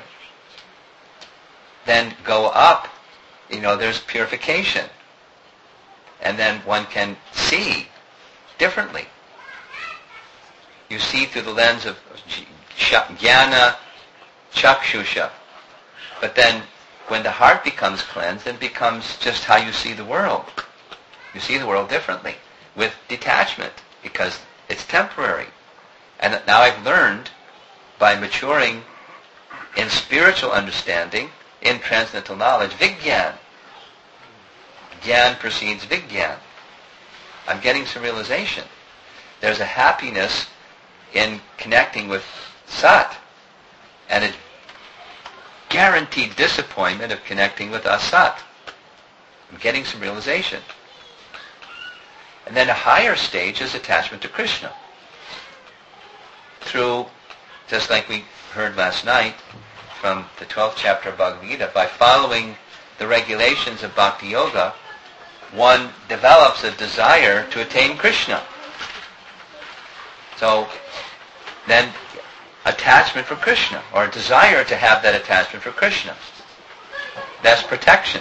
Then go up, there's purification. And then one can see differently. You see through the lens of jnana chakshusha. But then when the heart becomes cleansed, it becomes just how you see the world. You see the world differently, with detachment, because it's temporary. And now I've learned, by maturing in spiritual understanding, in transcendental knowledge, Vigyan. Gyan precedes Vigyan. I'm getting some realization. There's a happiness in connecting with Sat, and a guaranteed disappointment of connecting with Asat. I'm getting some realization. And then a higher stage is attachment to Krishna. Through, just like we heard last night from the 12th chapter of Bhagavad Gita, by following the regulations of Bhakti Yoga, one develops a desire to attain Krishna. So then attachment for Krishna, or a desire to have that attachment for Krishna. That's protection.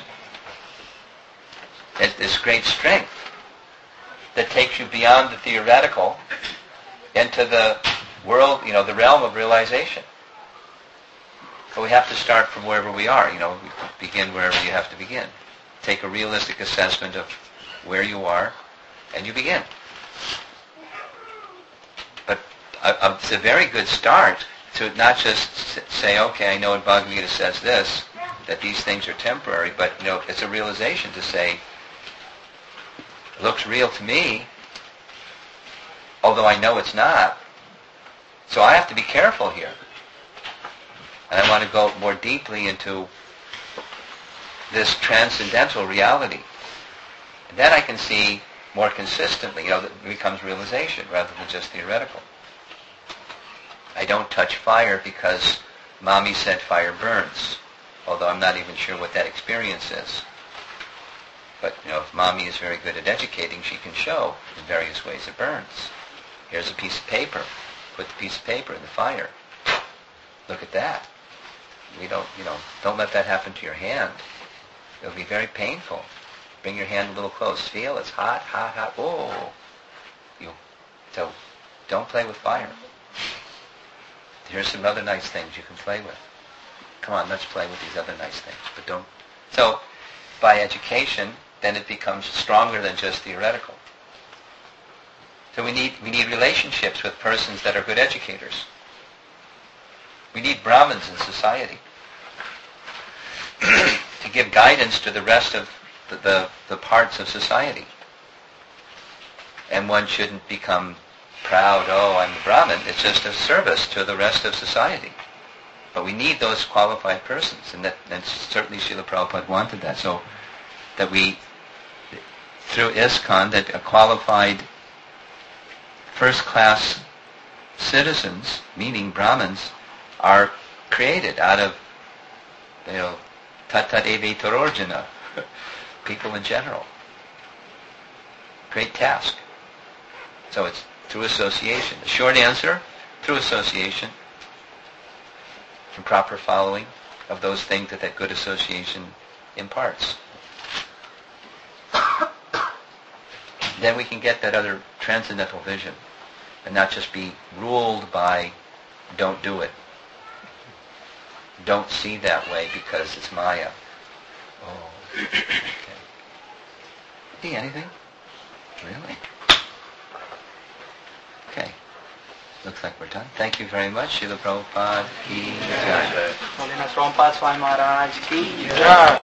It's this great strength that takes you beyond the theoretical into the world, the realm of realization. But we have to start from wherever we are, we begin wherever you have to begin. Take a realistic assessment of where you are, and you begin. But it's a very good start to not just say, okay, I know what Bhagavad Gita says this, that these things are temporary, but it's a realization to say, it looks real to me, although I know it's not. So I have to be careful here. And I want to go more deeply into this transcendental reality. And then I can see more consistently, that it becomes realization rather than just theoretical. I don't touch fire because Mommy said fire burns, although I'm not even sure what that experience is. But, if Mommy is very good at educating, she can show in various ways it burns. Here's a piece of paper. Put the piece of paper in the fire. Look at that. Don't let that happen to your hand. It'll be very painful. Bring your hand a little close. Feel it's hot, hot, hot. Oh! So don't play with fire. Here's some other nice things you can play with. Come on, let's play with these other nice things. But don't. So by education, then it becomes stronger than just theoretical. So we need relationships with persons that are good educators. We need Brahmins in society to give guidance to the rest of the parts of society. And one shouldn't become proud, oh, I'm a Brahmin. It's just a service to the rest of society. But we need those qualified persons, and certainly Srila Prabhupada wanted that. So that we, through ISKCON, that a qualified first-class citizens, meaning Brahmins, are created out of, Tatat Evi Tororjana, people in general. Great task. So it's through association. The short answer, through association, and proper following of those things that good association imparts. Then we can get that other transcendental vision and not just be ruled by don't do it. Don't see that way because it's Maya. Oh, okay. Hey, anything? Really? Okay. Looks like we're done. Thank you very much. Srila Prabhupada ki jai. Holiness Prabhupada Swami Maharaj ki jai.